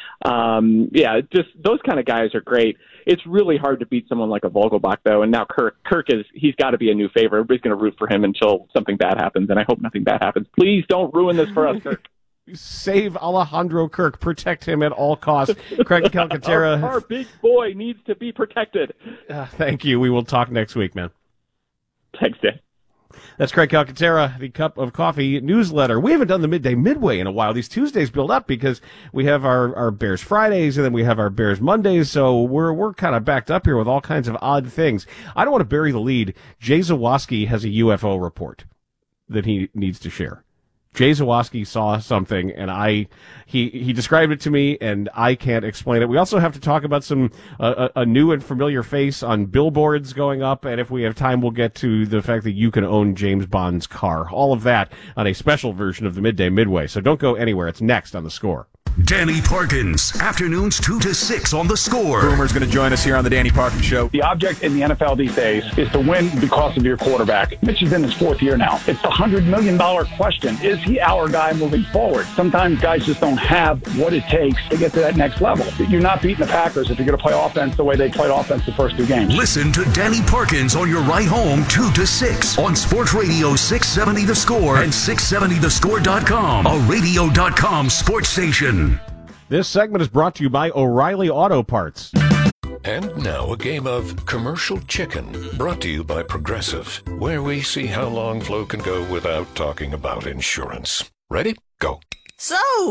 just those kind of guys are great. It's really hard to beat someone like a Vogelbach, though, and now Kirk he's got to be a new favorite. Everybody's going to root for him until something bad happens, and I hope nothing bad happens. Please don't ruin this for us, Kirk. Save Alejandro Kirk. Protect him at all costs. Craig Calcaterra. Our big boy needs to be protected. Thank you. We will talk next week, man. Thanks, Dan. That's Craig Calcaterra, the Cup of Coffee newsletter. We haven't done the Midday Midway in a while. These Tuesdays build up because we have our Bears Fridays and then we have our Bears Mondays, so we're kind of backed up here with all kinds of odd things. I don't want to bury the lead. Jay Zawaski has a UFO report that he needs to share. Jay Zawaski saw something, and he described it to me, and I can't explain it. We also have to talk about some a new and familiar face on billboards going up, and if we have time, we'll get to the fact that you can own James Bond's car. All of that on a special version of the Midday Midway, so don't go anywhere. It's next on The Score. Danny Parkins, afternoons 2 to 6 on The Score. Boomer's going to join us here on the Danny Parkins Show. The object in the NFL these days is to win because of your quarterback. Mitch is in his fourth year now. It's the $100 million question. Is he our guy moving forward? Sometimes guys just don't have what it takes to get to that next level. You're not beating the Packers if you're going to play offense the way they played offense the first two games. Listen to Danny Parkins on your ride home 2 to 6 on Sports Radio 670 The Score and 670thescore.com, a radio.com sports station. This segment is brought to you by O'Reilly Auto Parts. And now a game of Commercial Chicken, brought to you by Progressive, where we see how long Flo can go without talking about insurance. Ready? Go. So,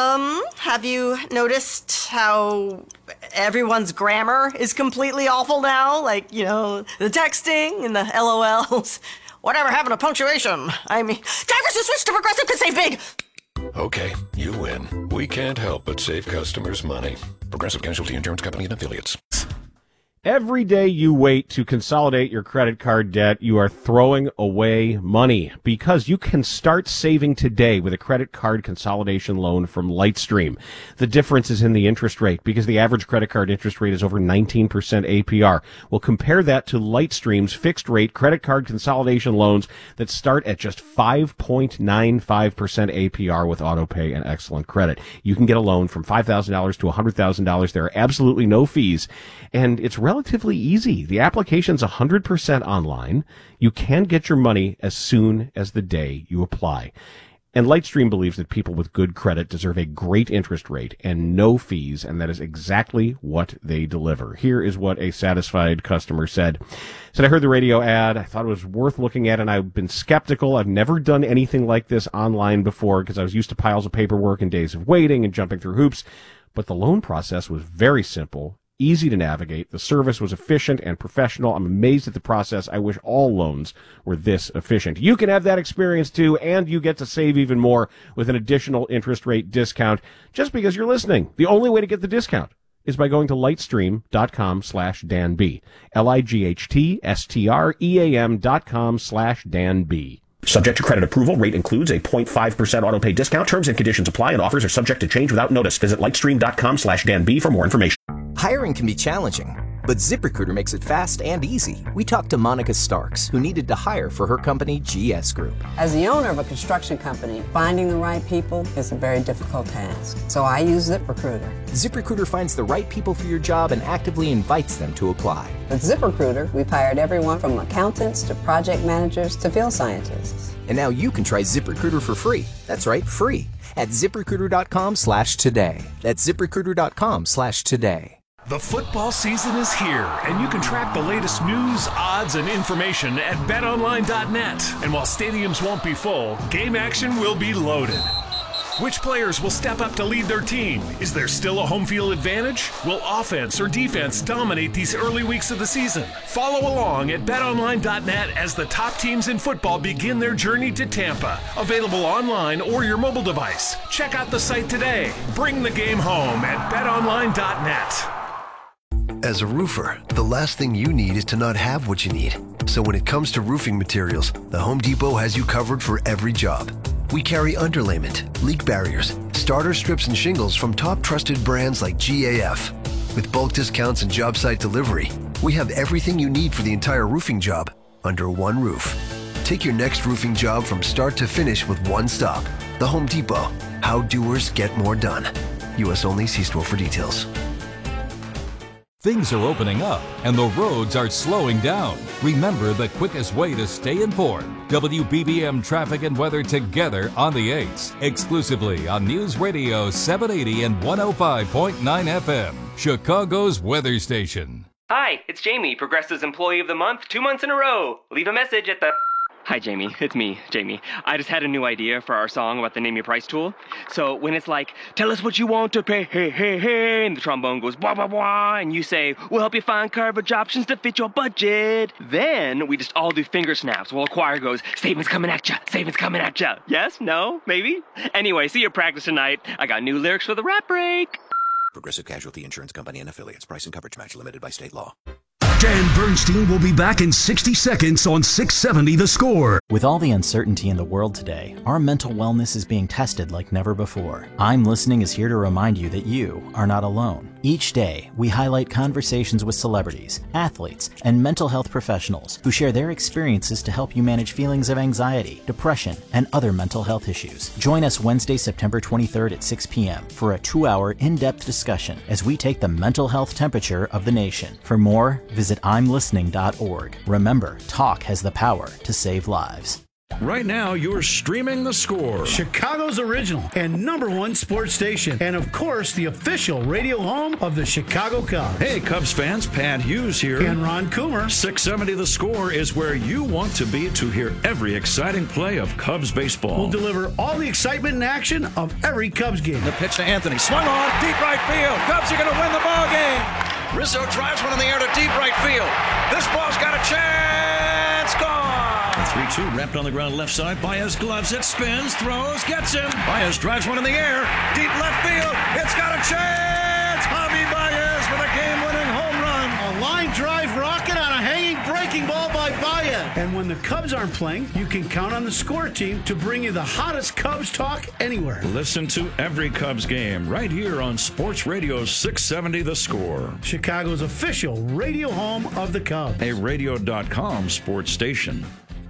have you noticed how everyone's grammar is completely awful now? Like, the texting and the LOLs. Whatever happened to punctuation? I mean, drivers who switch to Progressive could save big. Okay, you win. We can't help but save customers money. Progressive Casualty Insurance Company and Affiliates. Every day you wait to consolidate your credit card debt, you are throwing away money, because you can start saving today with a credit card consolidation loan from Lightstream. The difference is in the interest rate, because the average credit card interest rate is over 19% APR. Well, compare that to Lightstream's fixed rate credit card consolidation loans that start at just 5.95% APR with AutoPay and excellent credit. You can get a loan from $5,000 to $100,000. There are absolutely no fees, and it's relatively easy. The application's 100% online. You can get your money as soon as the day you apply. And Lightstream believes that people with good credit deserve a great interest rate and no fees, and that is exactly what they deliver. Here is what a satisfied customer said. I heard the radio ad. I thought it was worth looking at, and I've been skeptical. I've never done anything like this online before because I was used to piles of paperwork and days of waiting and jumping through hoops. But the loan process was very simple, easy to navigate. The service was efficient and professional. I'm amazed at the process. I wish all loans were this efficient. You can have that experience too, and you get to save even more with an additional interest rate discount just because you're listening. The only way to get the discount is by going to lightstream.com/DanB. lightstream.com/DanB. Subject to credit approval. Rate includes a 0.5% auto pay discount. Terms and conditions apply, and offers are subject to change without notice. Visit lightstream.com/DanB for more information. Hiring can be challenging, But ZipRecruiter makes it fast and easy. We talked to Monica Starks, who needed to hire for her company, GS Group. As the owner of a construction company, finding the right people is a very difficult task. So I use ZipRecruiter. ZipRecruiter finds the right people for your job and actively invites them to apply. With ZipRecruiter, we've hired everyone from accountants to project managers to field scientists. And now you can try ZipRecruiter for free. That's right, free. At ZipRecruiter.com/today. That's ZipRecruiter.com/today. The football season is here, and you can track the latest news, odds, and information at betonline.net. And while stadiums won't be full, game action will be loaded. Which players will step up to lead their team? Is there still a home field advantage? Will offense or defense dominate these early weeks of the season? Follow along at betonline.net as the top teams in football begin their journey to Tampa. Available online or your mobile device. Check out the site today. Bring the game home at betonline.net. As a roofer, the last thing you need is to not have what you need. So when it comes to roofing materials, the Home Depot has you covered for every job. We carry underlayment, leak barriers, starter strips, and shingles from top trusted brands like GAF. With bulk discounts and job site delivery, we have everything you need for the entire roofing job under one roof. Take your next roofing job from start to finish with one stop. The Home Depot. How doers get more done. U.S. only. See store for details. Things are opening up and the roads are slowing down. Remember the quickest way to stay informed. WBBM traffic and weather together on the 8s, exclusively on News Radio 780 and 105.9 FM, Chicago's weather station. Hi, it's Jamie, Progressive's Employee of the Month, 2 months in a row. Leave a message at the... Hi, Jamie. It's me, Jamie. I just had a new idea for our song about the Name Your Price tool. So when it's like, tell us what you want to pay, hey, hey, hey, and the trombone goes, blah, blah, blah, and you say, we'll help you find coverage options to fit your budget. Then we just all do finger snaps while a choir goes, savings coming at ya, savings coming at ya. Yes? No? Maybe? Anyway, see your practice tonight. I got new lyrics for the rap break. Progressive Casualty Insurance Company and Affiliates. Price and coverage match limited by state law. Dan Bernstein will be back in 60 seconds on 670 The Score. With all the uncertainty in the world today, our mental wellness is being tested like never before. I'm Listening is here to remind you that you are not alone. Each day, we highlight conversations with celebrities, athletes, and mental health professionals who share their experiences to help you manage feelings of anxiety, depression, and other mental health issues. Join us Wednesday, September 23rd at 6 p.m. for a 2-hour in-depth discussion as we take the mental health temperature of the nation. For more, visit imlistening.org. Remember, talk has the power to save lives. Right now, you're streaming The Score, Chicago's original and #1 sports station, and of course, the official radio home of the Chicago Cubs. Hey, Cubs fans, Pat Hughes here. And Ron Coomer. 670 The Score is where you want to be to hear every exciting play of Cubs baseball. We'll deliver all the excitement and action of every Cubs game. The pitch to Anthony, swung on, deep right field. Cubs are going to win the ball game. Rizzo drives one in the air to deep right field. This ball's got a chance. Gone. 3-2 wrapped on the ground left side. Baez gloves it, spins, throws, gets him. Baez drives one in the air. Deep left field. It's got a chance. Javi Baez with a game-winning home run. A line drive rocket on a hanging breaking ball by Baez. And when the Cubs aren't playing, you can count on the Score team to bring you the hottest Cubs talk anywhere. Listen to every Cubs game right here on Sports Radio 670 The Score. Chicago's official radio home of the Cubs. A radio.com sports station.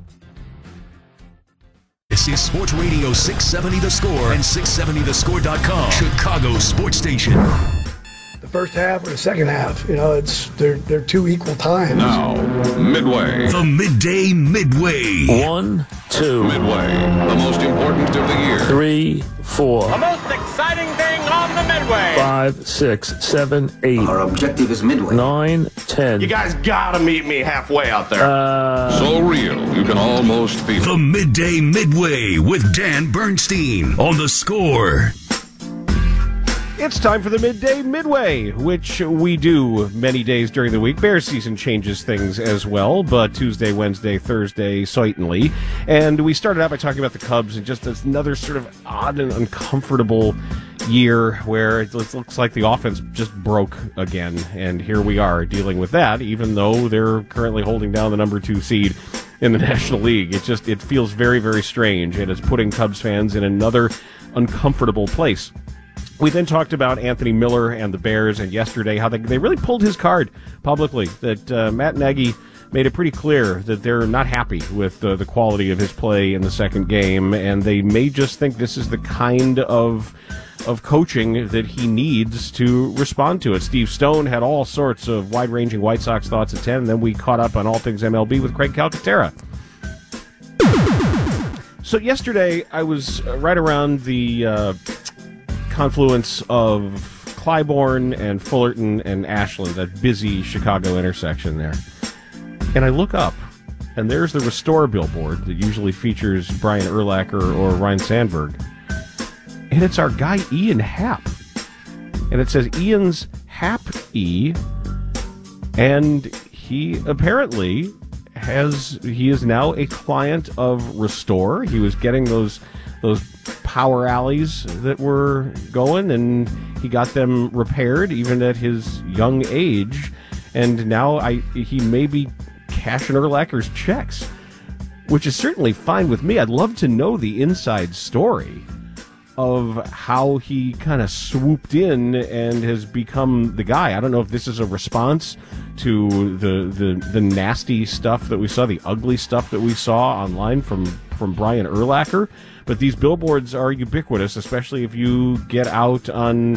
This is Sports Radio 670 The Score and 670thescore.com, Chicago's sports station. The first half or the second half, you know, they're two equal times. Now, Midway. The Midday Midway. 1, 2. Midway, the most important of the year. 3, 4. The most exciting thing on the Midway. 5, 6, 7, 8. Our objective is Midway. 9, 10. You guys gotta meet me halfway out there. So real, you can almost feel it. The Midday Midway with Dan Bernstein on The Score. It's time for the Midday Midway, which we do many days during the week. Bears season changes things as well, but Tuesday, Wednesday, Thursday, certainly. And we started out by talking about the Cubs and just another sort of odd and uncomfortable year where it looks like the offense just broke again. And here we are dealing with that, even though they're currently holding down the number 2 seed in the National League. It feels very, very strange, and it's putting Cubs fans in another uncomfortable place. We then talked about Anthony Miller and the Bears, and yesterday how they really pulled his card publicly, that Matt Nagy made it pretty clear that they're not happy with the quality of his play in the second game, and they may just think this is the kind of coaching that he needs to respond to it. Steve Stone had all sorts of wide-ranging White Sox thoughts at 10, and then we caught up on all things MLB with Craig Calcaterra. So yesterday, I was right around the confluence of Clybourne and Fullerton and Ashland, that busy Chicago intersection there. And I look up, and there's the Restore billboard that usually features Brian Urlacher or Ryan Sandberg. And it's our guy Ian Happ. And it says Ian's Happ E. And he apparently he is now a client of Restore. He was getting those power alleys that were going, and he got them repaired even at his young age. And now he may be cashing Urlacher's checks, which is certainly fine with me. I'd love to know the inside story of how he kind of swooped in and has become the guy. I don't know if this is a response to the nasty stuff that we saw, the ugly stuff that we saw online from Brian Urlacher, but these billboards are ubiquitous, especially if you get out on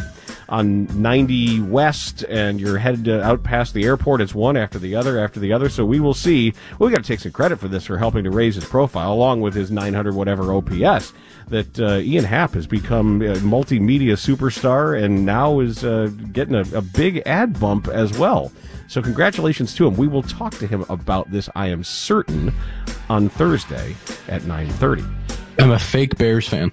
90 West and you're headed out past the airport. It's one after the other. So we will see. We got to take some credit for this, for helping to raise his profile, along with his 900 whatever OPS. That Ian Happ has become a multimedia superstar and now is getting a big ad bump as well. So congratulations to him. We will talk to him about this, I am certain, on Thursday at 9:30. I'm a fake Bears fan.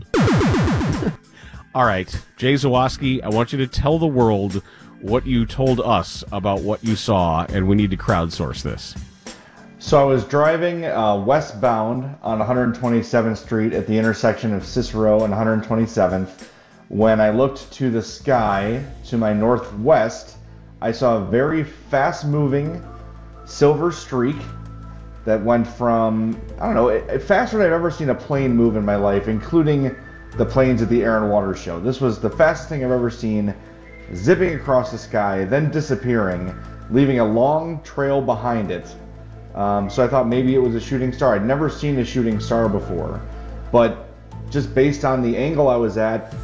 All right, Jay Zawaski, I want you to tell the world what you told us about what you saw, and we need to crowdsource this. So I was driving westbound on 127th Street at the intersection of Cicero and 127th. When I looked to the sky to my northwest, I saw a very fast-moving silver streak that went from, I don't know, faster than I've ever seen a plane move in my life, including the planes at the Air and Water Show. This was the fastest thing I've ever seen, zipping across the sky, then disappearing, leaving a long trail behind it. So I thought maybe it was a shooting star. I'd never seen a shooting star before, but just based on the angle I was at,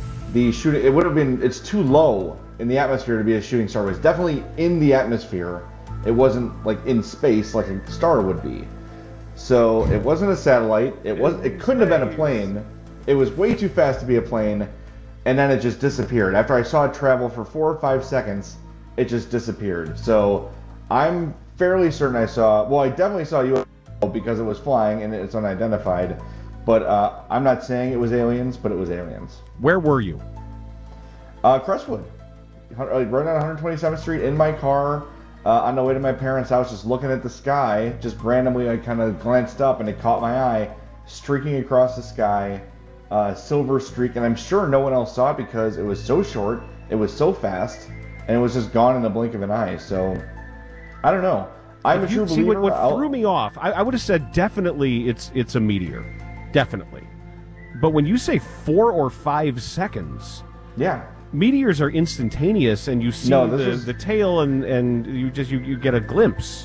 it's too low in the atmosphere to be a shooting star. It was definitely in the atmosphere. It wasn't like in space like a star would be. So it wasn't a satellite. It couldn't have been a plane. It was way too fast to be a plane, and then it just disappeared. After I saw it travel for 4 or 5 seconds, it just disappeared. So I'm fairly certain I definitely saw a UFO because it was flying and it's unidentified. But I'm not saying it was aliens, but it was aliens. Where were you? Crestwood. Right on 127th Street in my car. On the way to my parents' house, just looking at the sky, just randomly I kind of glanced up and it caught my eye, streaking across the sky, silver streak, and I'm sure no one else saw it because it was so short, it was so fast, and it was just gone in the blink of an eye. So I don't know. I'm a true believer. See, what threw me off, I would have said definitely it's a meteor, definitely. But when you say 4 or 5 seconds, yeah. Meteors are instantaneous, and you see the tail, and you get a glimpse.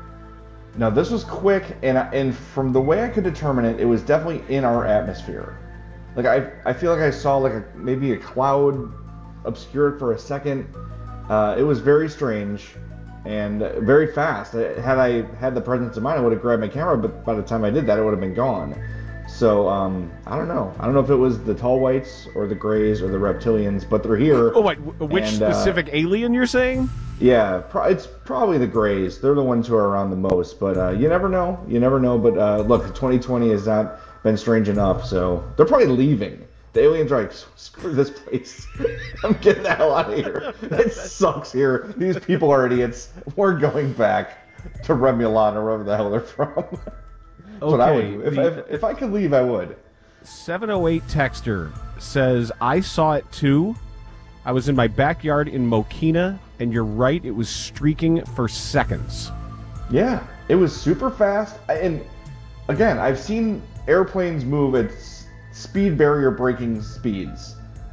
No, this was quick, and from the way I could determine it, it was definitely in our atmosphere. Like I feel like I saw maybe a cloud obscure it for a second. It was very strange and very fast. Had I had the presence of mind, I would have grabbed my camera, but by the time I did that, it would have been gone. So, I don't know. I don't know if it was the tall whites or the grays or the reptilians, but they're here. Oh, wait, which specific alien you're saying? Yeah, it's probably the grays. They're the ones who are around the most, but you never know. You never know, but look, 2020 has not been strange enough, so they're probably leaving. The aliens are like, screw this place. I'm getting the hell out of here. It sucks here. These people are idiots. We're going back to Remulon or wherever the hell they're from. That's what I would do. If I could leave, I would. 708 texter says, I saw it too. I was in my backyard in Mokina, and you're right, it was streaking for seconds. Yeah, it was super fast. And again, I've seen airplanes move at speed barrier breaking speeds.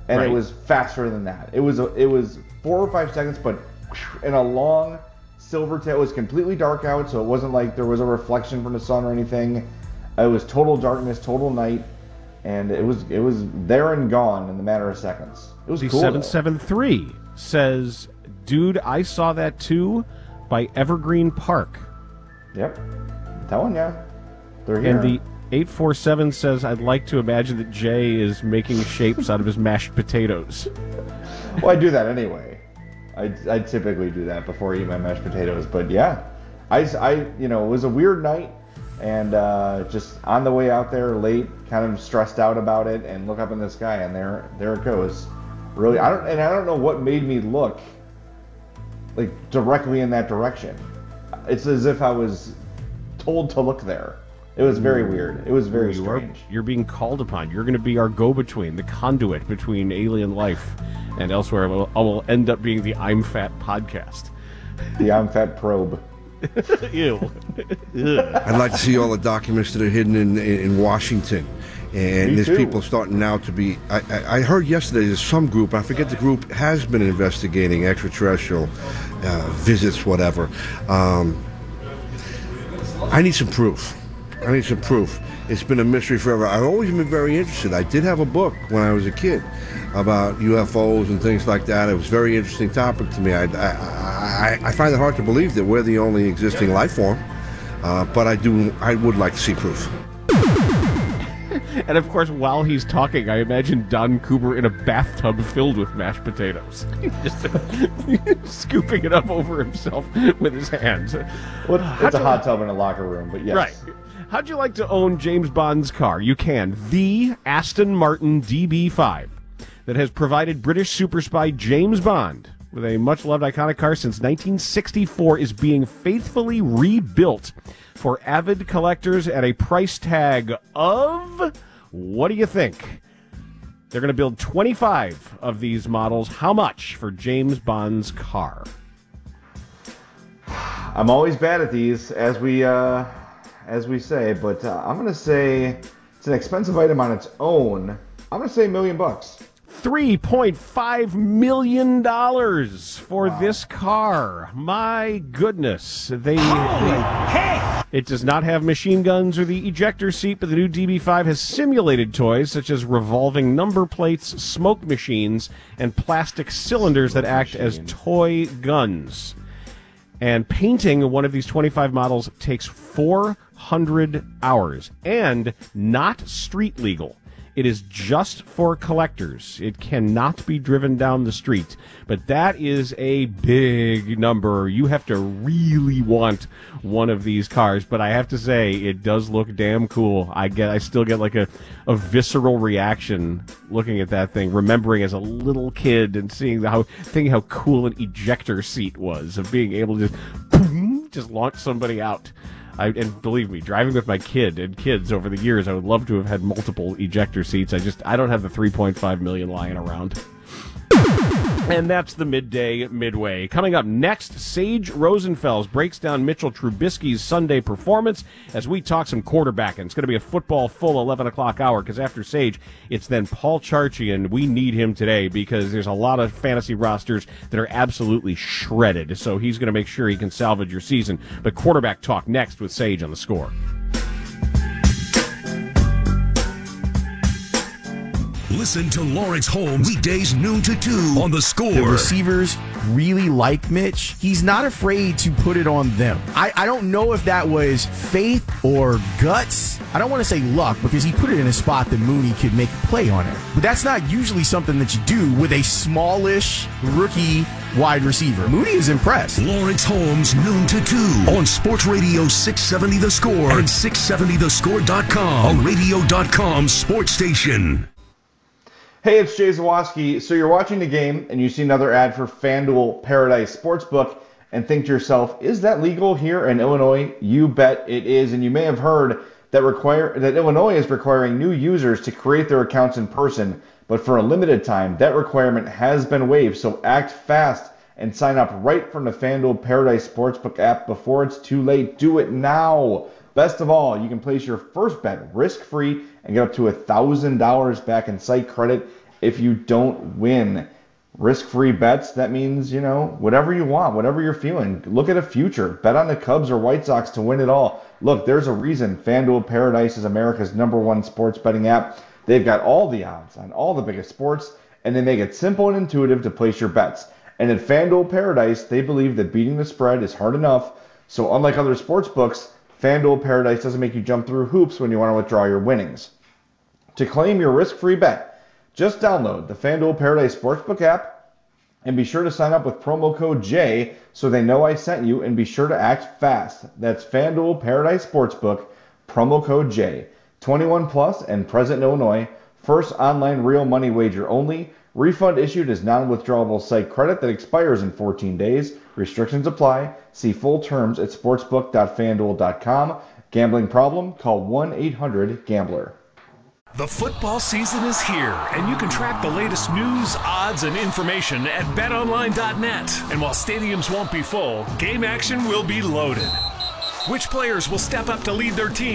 and Right. it was faster than that. It was 4 or 5 seconds, but in a long silver tail. It was completely dark out, so it wasn't like there was a reflection from the sun or anything. It was total darkness, total night, and it was there and gone in the matter of seconds. It was cool. 773 says, "Dude, I saw that too by Evergreen Park." Yep, I'm telling ya, they're here. And the 847 says, "I'd like to imagine that Jay is making shapes out of his mashed potatoes." Well, I do that anyway. I typically do that before I eat my mashed potatoes. But yeah, I it was a weird night, and just on the way out there late, kind of stressed out about it, and look up in the sky, and there it goes. Really, I don't know what made me look like directly in that direction. It's as if I was told to look there. It was very weird. It was very strange. You're being called upon. You're going to be our go-between, the conduit between alien life and elsewhere. I will end up being the I'm Fat podcast. The I'm Fat probe. Ew. I'd like to see all the documents that are hidden in Washington. And Me there's too. people starting now to be... I heard yesterday there's some group, I forget the group, has been investigating extraterrestrial visits, whatever. I need some proof. It's been a mystery forever. I've always been very interested. I did have a book when I was a kid about UFOs and things like that. It was a very interesting topic to me. I find it hard to believe that we're the only existing life form, but I would like to see proof. And of course, while he's talking, I imagine Don Cooper in a bathtub filled with mashed potatoes. Just scooping it up over himself with his hands. Well, it's a hot tub in a locker room, but yes. Right. How'd you like to own James Bond's car? You can. The Aston Martin DB5 that has provided British super spy James Bond with a much-loved iconic car since 1964 is being faithfully rebuilt for avid collectors at a price tag of... What do you think? They're going to build 25 of these models. How much for James Bond's car? I'm always bad at these, as we say, but I'm going to say it's an expensive item on its own. I'm going to say $1 million. $3.5 million for this car. My goodness. It does not have machine guns or the ejector seat, but the new DB5 has simulated toys such as revolving number plates, smoke machines, and plastic cylinders that act as toy guns. And painting one of these 25 models takes 400 hours and not street legal. It is just for collectors. It cannot be driven down the street. But that is a big number. You have to really want one of these cars. But I have to say, it does look damn cool. I still get like a visceral reaction looking at that thing, remembering as a little kid and thinking how cool an ejector seat was, of being able to just launch somebody out. And believe me, driving with my kid and kids over the years, I would love to have had multiple ejector seats. I don't have the $3.5 million lying around. And that's the Midway. Coming up next, Sage Rosenfels breaks down Mitchell Trubisky's Sunday performance as we talk some quarterbacking. It's going to be a football full 11 o'clock hour, because after Sage, it's then Paul Charchian. We need him today because there's a lot of fantasy rosters that are absolutely shredded. So he's going to make sure he can salvage your season. But quarterback talk next with Sage on The Score. Listen to Lawrence Holmes weekdays noon to 2 on The Score. The receivers really like Mitch. He's not afraid to put it on them. I don't know if that was faith or guts. I don't want to say luck, because he put it in a spot that Mooney could make a play on it. But that's not usually something that you do with a smallish rookie wide receiver. Mooney is impressed. Lawrence Holmes noon to 2 on Sports Radio 670 The Score and 670thescore.com, a radio.com sports station. Hey, it's Jay Zawoski. So you're watching the game and you see another ad for FanDuel Paradise Sportsbook and think to yourself, is that legal here in Illinois? You bet it is. And you may have heard that Illinois is requiring new users to create their accounts in person, but for a limited time, that requirement has been waived. So act fast and sign up right from the FanDuel Paradise Sportsbook app before it's too late. Do it now. Best of all, you can place your first bet risk-free and get up to $1,000 back in site credit if you don't win. Risk-free bets, that means, whatever you want, whatever you're feeling. Look at a future. Bet on the Cubs or White Sox to win it all. Look, there's a reason FanDuel Paradise is America's #1 sports betting app. They've got all the odds on all the biggest sports, and they make it simple and intuitive to place your bets. And at FanDuel Paradise, they believe that beating the spread is hard enough. So unlike other sports books, FanDuel Paradise doesn't make you jump through hoops when you want to withdraw your winnings. To claim your risk-free bet, just download the FanDuel Paradise Sportsbook app and be sure to sign up with promo code J so they know I sent you, and be sure to act fast. That's FanDuel Paradise Sportsbook, promo code J. 21 plus and present in Illinois. First online real money wager only. Refund issued as non-withdrawable site credit that expires in 14 days. Restrictions apply. See full terms at sportsbook.fanduel.com. Gambling problem? Call 1-800-GAMBLER. The football season is here, and you can track the latest news, odds, and information at betonline.net. And while stadiums won't be full, game action will be loaded. Which players will step up to lead their team?